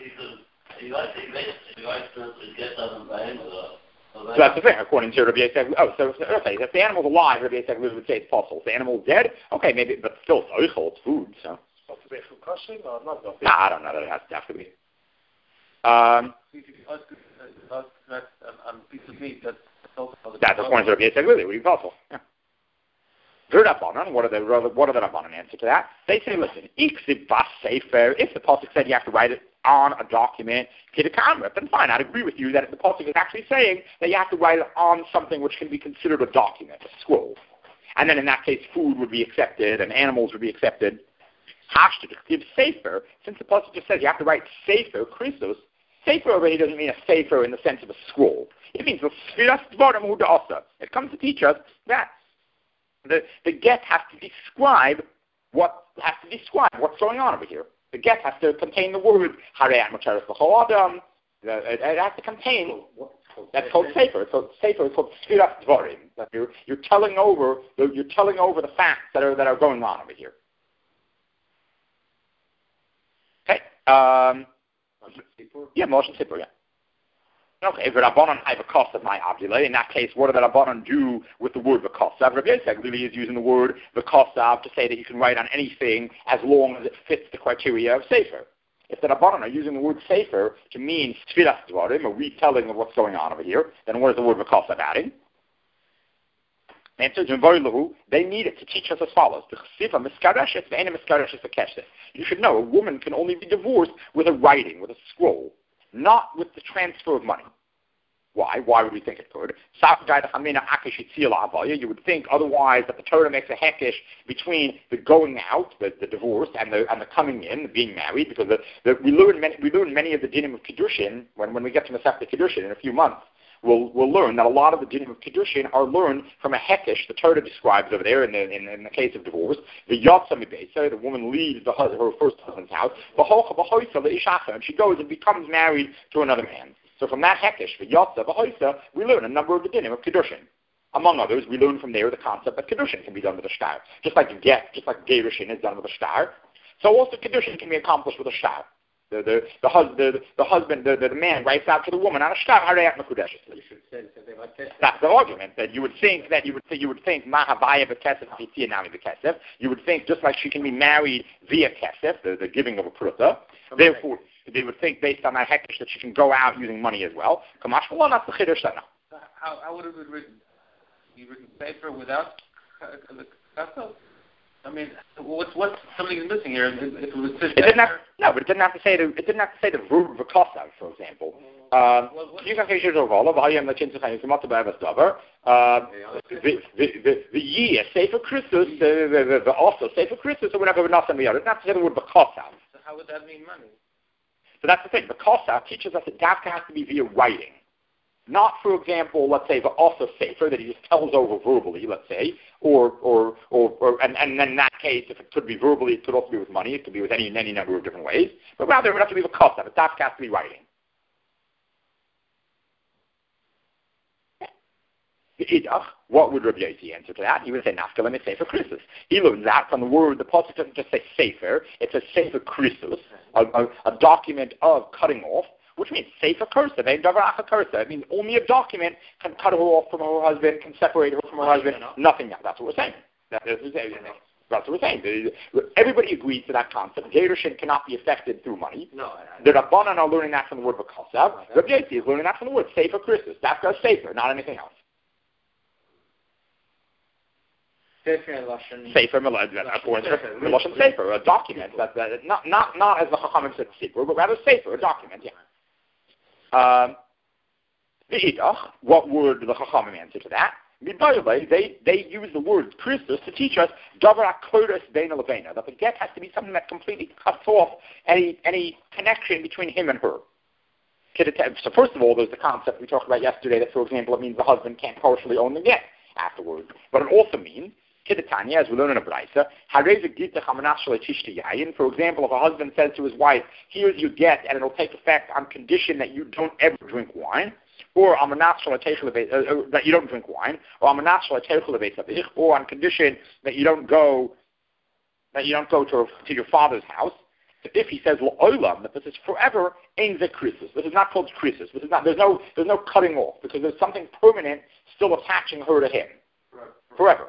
So that's the thing, according to Rabbi Yosef. Oh, so, so okay, if the animal's alive, Rabbi Yosef would say it's possible. If the animal's dead, okay, maybe, but still it's oichel, it's food, so. Supposed to be for cussing or not? No, nah, I don't know that it has to have to be. Um, that's according to Rabbi Yosef, really, would be possible. Yeah. What are the what are the Rabbanan answer to that? They say, listen, if the pasuk said you have to write it on a document, then fine, I'd agree with you that the pasuk is actually saying that you have to write it on something which can be considered a document, a scroll. And then in that case, food would be accepted and animals would be accepted. Sefer, since the pasuk just says you have to write sefer, Christos, sefer already doesn't mean a sefer in the sense of a scroll. It means the It comes to teach us that The, the get has to describe what has to describe what's going on over here. The get has to contain the word Harayat Macharis L'Chol Adam. It has to contain. That's called sefer. It's called sefer. It's called Sfiras Dvarim. You're you're telling over you're telling over the facts that are that are going on over here. Okay. Um, yeah, Moshe Sipur. Yeah. Okay, if the Rabbanon have a cost of my obulate, in that case, what do the Rabbanon do with the word v'kosav? Rabbi Yosef really is using the word v'kosav to say that you can write on anything as long as it fits the criteria of sefer. If the Rabbanon are using the word sefer to mean sfiras dvarim, a retelling of what's going on over here, then what is the word v'kosav adding? Answer, they need it to teach us as follows. You should know a woman can only be divorced with a writing, with a scroll, not with the transfer of money. Why? Why would we think it could? You would think otherwise that the Torah makes a hekesh between the going out, the, the divorce, and the and the coming in, the being married, because the, the, we learn many we learn many of the dinim of Kiddushin when, when we get to Masechta Kiddushin in a few months. We'll, we'll learn that a lot of the dinim of Kiddushin are learned from a hekesh the Torah describes over there in the, in, in the case of divorce. The Yatsa Mibesa, the woman leaves the husband, her first husband's house, and she goes and becomes married to another man. So from that hekesh, the Yatsa, the we learn a number of the dinim of Kiddushin. Among others, we learn from there the concept that Kiddushin can be done with a shtar. Just like get, just like Gerushin is done with a shtar. So also Kiddushin can be accomplished with a shtar. The the the, hus- the, the husband, the, the, the man writes out to the woman on a shtar harayat mekudeshes. That's the argument that you would think that you would th- you would think mahavaya bekesef nami bekesef. You would think just like she can be married via kesef, the, the giving of a pruta. Therefore, they would think based on that hektish that she can go out using money as well. Kamash well, that's the chiddush. How how would it have been written? You written paper without the kasef? I mean, what's what's something missing here? It, it, was it didn't have, no, but it didn't have to say the it didn't have to say the verb v'kosav, for example. Um, you can say shirzovala v'ayam lachintzachayim k'mata b'avas davar. The the the year Sefer Christus, the the also Sefer Christus, or whatever. Not something else. It didn't have to say the word v'kosav. So how would that mean money? So that's the thing. V'kosav teaches us that dafka has to be via writing. Not, for example, let's say the also safer that he just tells over verbally, let's say, or or or, or and, and then in that case, if it could be verbally, it could also be with money. It could be with any any number of different ways. But rather, it would have to be the cost of it. That has to be writing. The idach, what would Rabbi Yossi answer to that? He would say nafkalim is sefer Christus. He learns that from the word. The pasuk doesn't just say sefer; it says sefer Christus, a, a, a document of cutting off. Which means sefer cursive, ain't davar acha cursive. It means only a document can cut her off from her husband, can separate her from her husband. Nothing else. That's what we're saying. That is, that's what we're saying. Everybody agrees to that concept. Gerushin cannot be affected through money. No, the Rabbanan are learning that from the word v'kosav. Rabbi Yossi is learning that from the word sefer Christus. That's a sefer, not anything else. Sefer Lashon. Sefer Lashon sefer, a document. That, that, not not not as the Chachamim said sefer, but rather sefer, a document. Yeah. Um, what would the Chachamim answer to that? They they use the word Christus to teach us davar hakoros beina lebeina, that the get has to be something that completely cuts off any any connection between him and her. So first of all, there's the concept we talked about yesterday that, for example, it means the husband can't partially own the get afterwards, but it also means Kidatanya, as we learn in a Braisa, for example, if a husband says to his wife, here's your get, and it'll take effect on condition that you don't ever drink wine, or that you don't drink wine, or or on condition that you don't go that you don't go to, to your father's house. So if he says Olam, that this is forever, ain't the Christus. This is not called Christus. This is not there's no there's no cutting off, because there's something permanent still attaching her to him. Forever.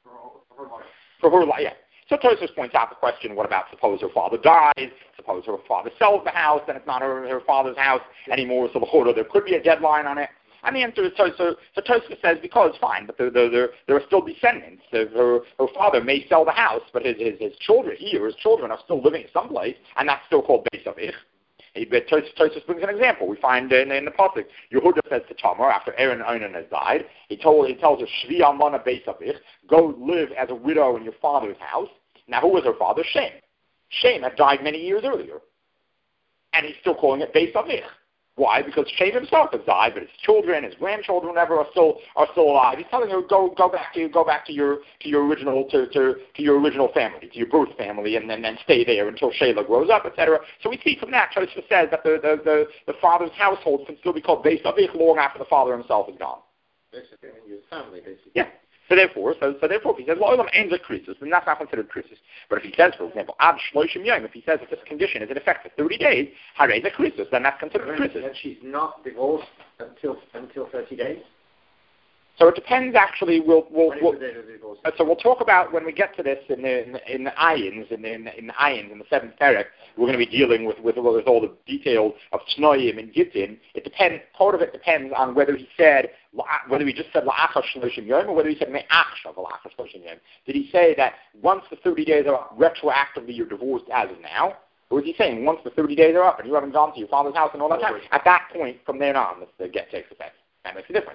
For her life, yeah. So Tosfos points out the question, what about suppose her father dies, suppose her father sells the house, and it's not her, her father's house anymore, so the there could be a deadline on it. And the answer is, so, so, so Tosfos says, because fine, but there, there, there, there are still descendants. Her, her father may sell the house, but his, his, his children, he or his children are still living someplace, and that's still called Beis Avich. Tosfos brings an example. We find in, in the pasuk, Yehuda says to Tamar after Aaron Onan has died, he told he tells her Shvi Almana Beis Avich, go live as a widow in your father's house. Now, who was her father? Shem. Shem had died many years earlier, and he's still calling it Beis Avich. Why? Because Shem himself has died, but his children, his grandchildren, whatever, are still are still alive. He's telling her, go go back to go back to your to your original to, to, to your original family, to your birth family, and then and stay there until Sheila grows up, et cetera. So we see from that, Tosfos says that the, the, the, the father's household can still be called Beis Avich long after the father himself is gone. Basically, in your family, basically. Yeah. So therefore, so, so therefore, if he says, well, Olam ends at Christus, then that's not considered Christus. But if he says, for example, Ad Shloshim Yom, if he says that this condition is in effect for thirty days, Harei Ze Christus, then that's considered Christus. And she's not divorced until until thirty days? So it depends, actually. We'll, we'll, When we'll is the date of divorce? uh, so we'll talk about, when we get to this in the, in, in the Ayins, in the, in, in the Ayins, in the seventh Perek, we're going to be dealing with, with, with all the details of Shnoyim and Gittin. It depends, part of it depends on whether he said, whether he just said La'achar Shloshim Yom, or whether he said Me'achshav La'achar Shloshim Yom. Did he say that once the thirty days are up, retroactively you're divorced as of now? Or is he saying once the thirty days are up and you haven't gone to your father's house and all that time, at that point, from then on, the get takes effect? That makes a difference.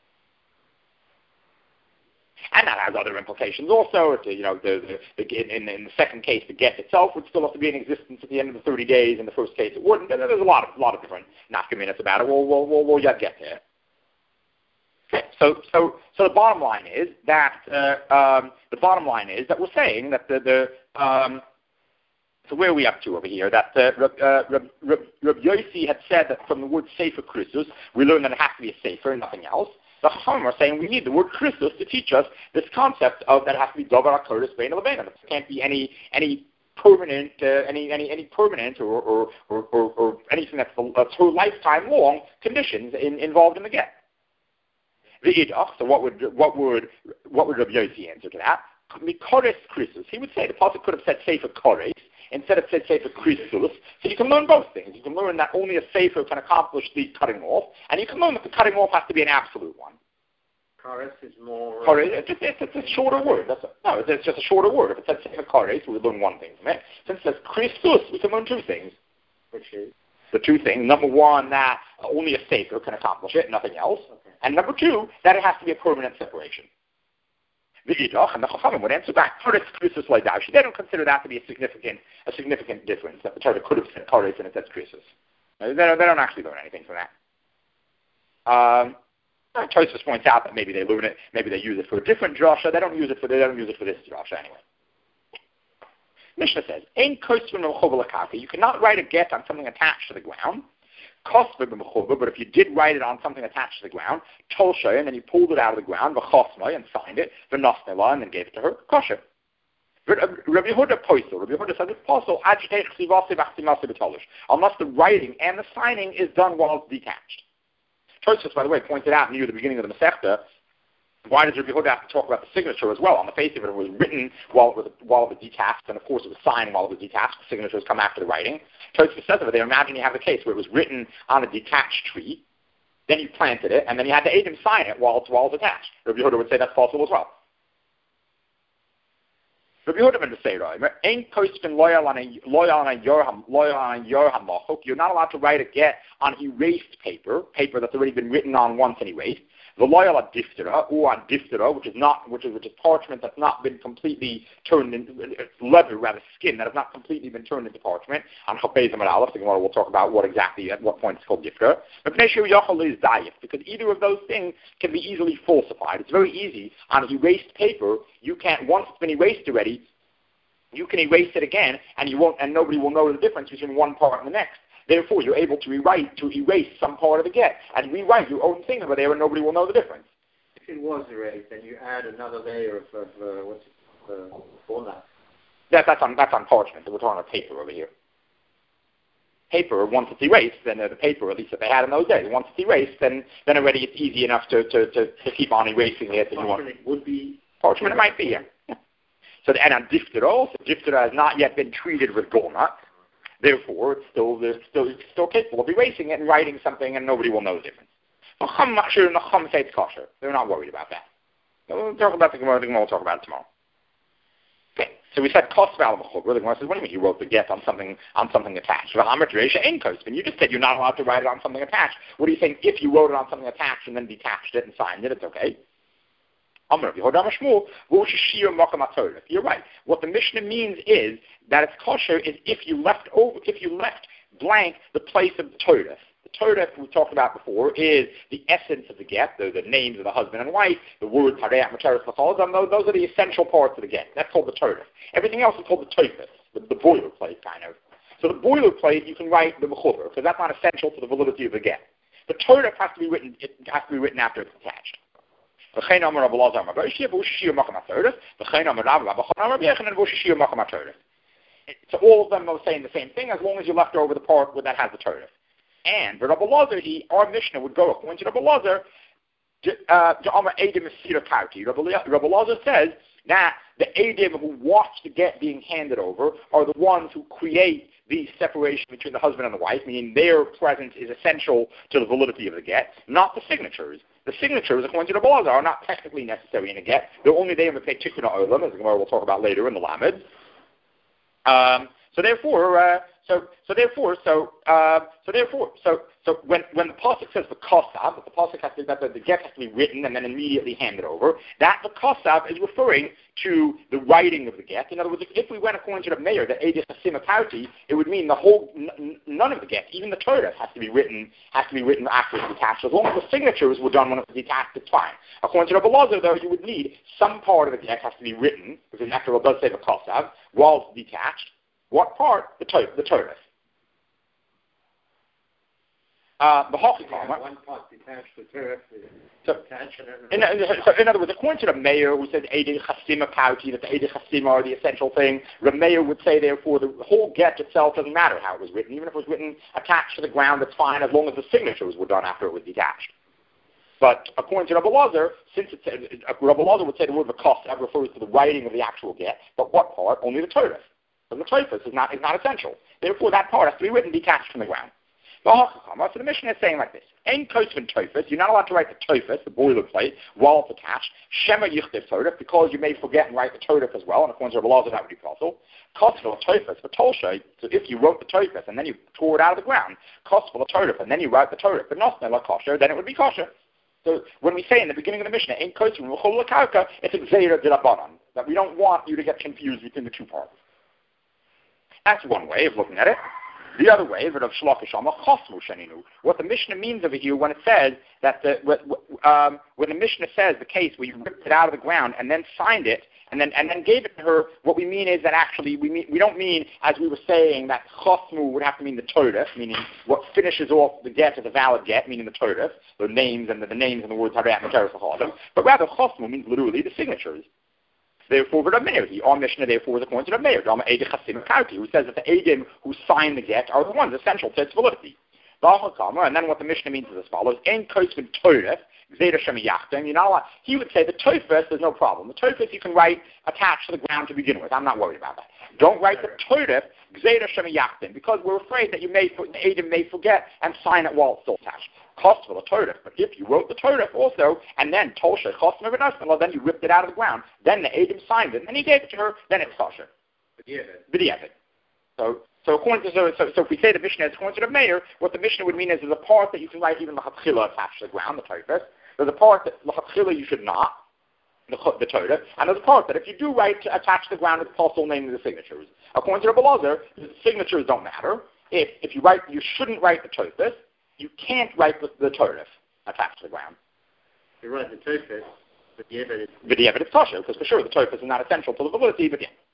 And that has other implications also. You know, the, the, the, in, in the second case, the get itself would still have to be in existence at the end of the thirty days. In the first case, it wouldn't. And there's a lot of, lot of different nafka-minas about it. We'll, we'll, we'll, we'll yet get there. Okay. So, so, so the bottom line is that uh, um, the bottom line is that we're saying that the, the um, so where are we up to over here? That uh, Rab, uh, Rab, Rab, Rab Yossi had said that from the word sefer Christus, we learn that it has to be a sefer and nothing else. The Chachamim are saying we need the word Christus to teach us this concept of that it has to be davar hakoros beina lebeina. There can't be any any permanent, uh, any any any permanent or or, or, or, or anything that's, that's her lifetime long conditions in, involved in the get. The idach. So what would what would what would Rabbi Yossi answer to that? Mikoris krisus. He would say the pasuk could have said sefer kores instead of said sefer krisus. So you can learn both things. You can learn that only a sefer can accomplish the cutting off, and you can learn that the cutting off has to be an absolute one. Kares is more... Kares, it's, just, it's, it's a shorter word. That's a, no, it's, it's just a shorter word. If it says sefer kares, we would learn one thing from it. Since it says krisus, we can learn two things. Which is? The two things. Number one, that only a sefer can accomplish it, nothing else. Okay. And number two, that it has to be a permanent separation. The idach and the chachamim would answer back. Kares krisus loidashi. They don't consider that to be a significant, a significant difference. That the Torah could have said kares and it says krisus. They don't, they don't actually learn anything from that. Um, Tosfos points out that maybe they learn it, maybe they use it for a different drasha. They don't use it for they don't use it for this drasha anyway. Mishnah says, "Ein kosvin b'mechuba l'karka." You cannot write a get on something attached to the ground. Kosvin b'mechuba, but if you did write it on something attached to the ground, tolshay, and then you pulled it out of the ground, v'chosmay, and signed it, v'nosnela, and then gave it to her, kosher. Rabbi Yehuda poisel. Rabbi Yehuda says it's possible. Unless the writing and the signing is done while it's detached. Tosfos, by the way, pointed out near the beginning of the Masechta, why does Rabbi Yehuda have to talk about the signature as well? On the face of it, it was written while it was, while it was detached, and of course it was signed while it was detached. The signatures come after the writing. Tosfos says of it, they imagine you have a case where it was written on a detached tree, then you planted it, and then you had the Adam sign it while it's, while it's attached. Rabbi Yehuda would say that's possible as well. Rabbi Yehuda ben Beseirah, ain't kosvin loyal on a loyal on a yorham loyal on a yorham machuk. You're not allowed to write a get on erased paper, paper that's already been written on once and erased. The loyal on diphthera, or on diphthera, which is not which is which is parchment that's not been completely turned into leather, rather skin that has not completely been turned into parchment. On chapezim and aleph, we'll talk about what exactly at what point it's called diphthera. But is diet, because either of those things can be easily falsified. It's very easy on erased paper. You can't once it's been erased already. You can erase it again, and you won't, and nobody will know the difference between one part and the next. Therefore, you're able to rewrite, to erase some part of the get, and rewrite your own thing over there, and nobody will know the difference. If it was erased, then you add another layer of, of uh, what's it, uh, before that? That, that's on that's on parchment. We're talking about paper over here. Paper, once it's erased, then uh, the paper, at least that they had in those days, once it's erased, then then already it's easy enough to to, to, to keep on erasing it. Parchment would be parchment. It might be, yeah. yeah. So the, and on diphthera, also diphthera has not yet been treated with gomah. Therefore, it's still, it's still, it's still capable of erasing it and writing something, and nobody will know the difference. They're not worried about that. We'll talk about the Gemara. The Gemara will talk about it tomorrow. Okay, so we said cost value. The Gemara says, "What do you mean you wrote the get on something on something attached?" And you just said you're not allowed to write it on something attached. What do you think if you wrote it on something attached and then detached it and signed it? It's okay. You're right. What the Mishnah means is that it's kosher is if you left over, if you left blank the place of the Torah. The Torah we talked about before is the essence of the get, the, the names of the husband and wife, the words hareach materis l'chol. Those are the essential parts of the get. That's called the Torah. Everything else is called the Tosfos, the, the boilerplate kind of. So the boilerplate you can write the mechuber because that's not essential to the validity of the get. The Torah has to be written. It has to be written after it's attached. So all of them are saying the same thing as long as you left over the part where that has the Torah. And for Rabbi Lazar, he, our Mishnah would go according to Rabbi Lazar, Rabbi Lazar says that the Eidim who watch the get being handed over are the ones who create the separation between the husband and the wife, meaning their presence is essential to the validity of the get, not the signatures. The signatures, according to the Rabbi Lazar, are not technically necessary in a get. They're only there if they tikkun olam, as the Gemara will talk about later in the Lamed. Um, so therefore, uh, so so therefore, so uh, so therefore, so so when when the pasuk says the kosav, that the pasuk has to, that the, the get has to be written and then immediately handed over, that the kosav is referring to the writing of the get. In other words, if, if we went according to the mayor, the edis hasimapauti, it would mean the whole n- none of the get, even the Torah, has to be written has to be written after it's detached. As long as the signatures were done when it was detached, it's fine. According to Rabbi Lazar, though, you would need some part of the get has to be written, because after all, it does say the kosav while it's detached. What part? The Torah. The Torah. uh, the Yeah, one part detached the turf, so, attached in, so in other words, according to the mayor who says Eidei Chasima Kauti, that the Eidei Chasima are the essential thing, the mayor would say, therefore, the whole get itself doesn't matter how it was written. Even if it was written attached to the ground, that's fine, as long as the signatures were done after it was detached. But according to Rabbi Lazar, since it's, uh, Rabbi Lazar would say the word Vakosav refers to the writing of the actual get, but what part? Only the Torah. So the Torah is not, is not essential. Therefore, that part has to be written detached from the ground. So the Mishnah is saying like this: Ein Kosvin Tofus, you're not allowed to write the Tofus, the boilerplate, while it's attached. Shema Yichdev Torah, because you may forget and write the Torah as well, and according to Rabbi Lazar, that would be possible. Kosvil Tofus, but Tolshay, so if you wrote the Tofus and then you tore it out of the ground, Kosvil Torah, and then you write the Torah, but not like kosher, then it would be kosher. So when we say in the beginning of the Mishnah, Ein Kosvin V'chol L'Karka, it's a Gzeira D'Rabbanan, that we don't want you to get confused between the two parts. That's one way of looking at it. The other way, what the Mishnah means over here when it says that the um, when the Mishnah says the case where you ripped it out of the ground and then signed it and then and then gave it to her, what we mean is that actually we mean, we don't mean, as we were saying, that chosmu would have to mean the Torah, meaning what finishes off the get as a valid get, meaning the Torah, the names and the, the names and the words Harayat and Teres, but rather chosmu means literally the signatures. Therefore, the Meir, our Mishnah, therefore, is according to the Meir, who says that the Eidim who sign the get are the ones essential to its validity. And then what the Mishnah means is as follows: Ein Kosvin Torah, Gzeira Shema Yachtem. You know, he would say the Tofus, there's no problem. The Tofus you can write attached to the ground to begin with. I'm not worried about that. Don't write the Torah, Gzeira Shema Yachtem, because we're afraid that you may, the Eidim may forget and sign it while it's still attached. Cost for the Torah, but if you wrote the Torah also, and then Tosha cost well, then you ripped it out of the ground, then the Eidim signed it, and he gave it to her, then it's kosher. B'diavad. So, so according to so, so, so if we say the Mishnah is according to the Meir, what the Mishnah would mean is there's a part that you can write even the L'Chatchila attached to the ground, the Torah. There's a part that L'Chatchila you should not, the, the Torah, and there's a part that if you do write to attach to the ground, it's possible naming the signatures. According to Rabbi Lazar, the signatures don't matter. If if you write, you shouldn't write the Torah. You can't write the, the Torah attached to the ground. You write the Torah, but the evidence. But the evidence kosher, because for sure the Torah is not essential to the validity, but yeah.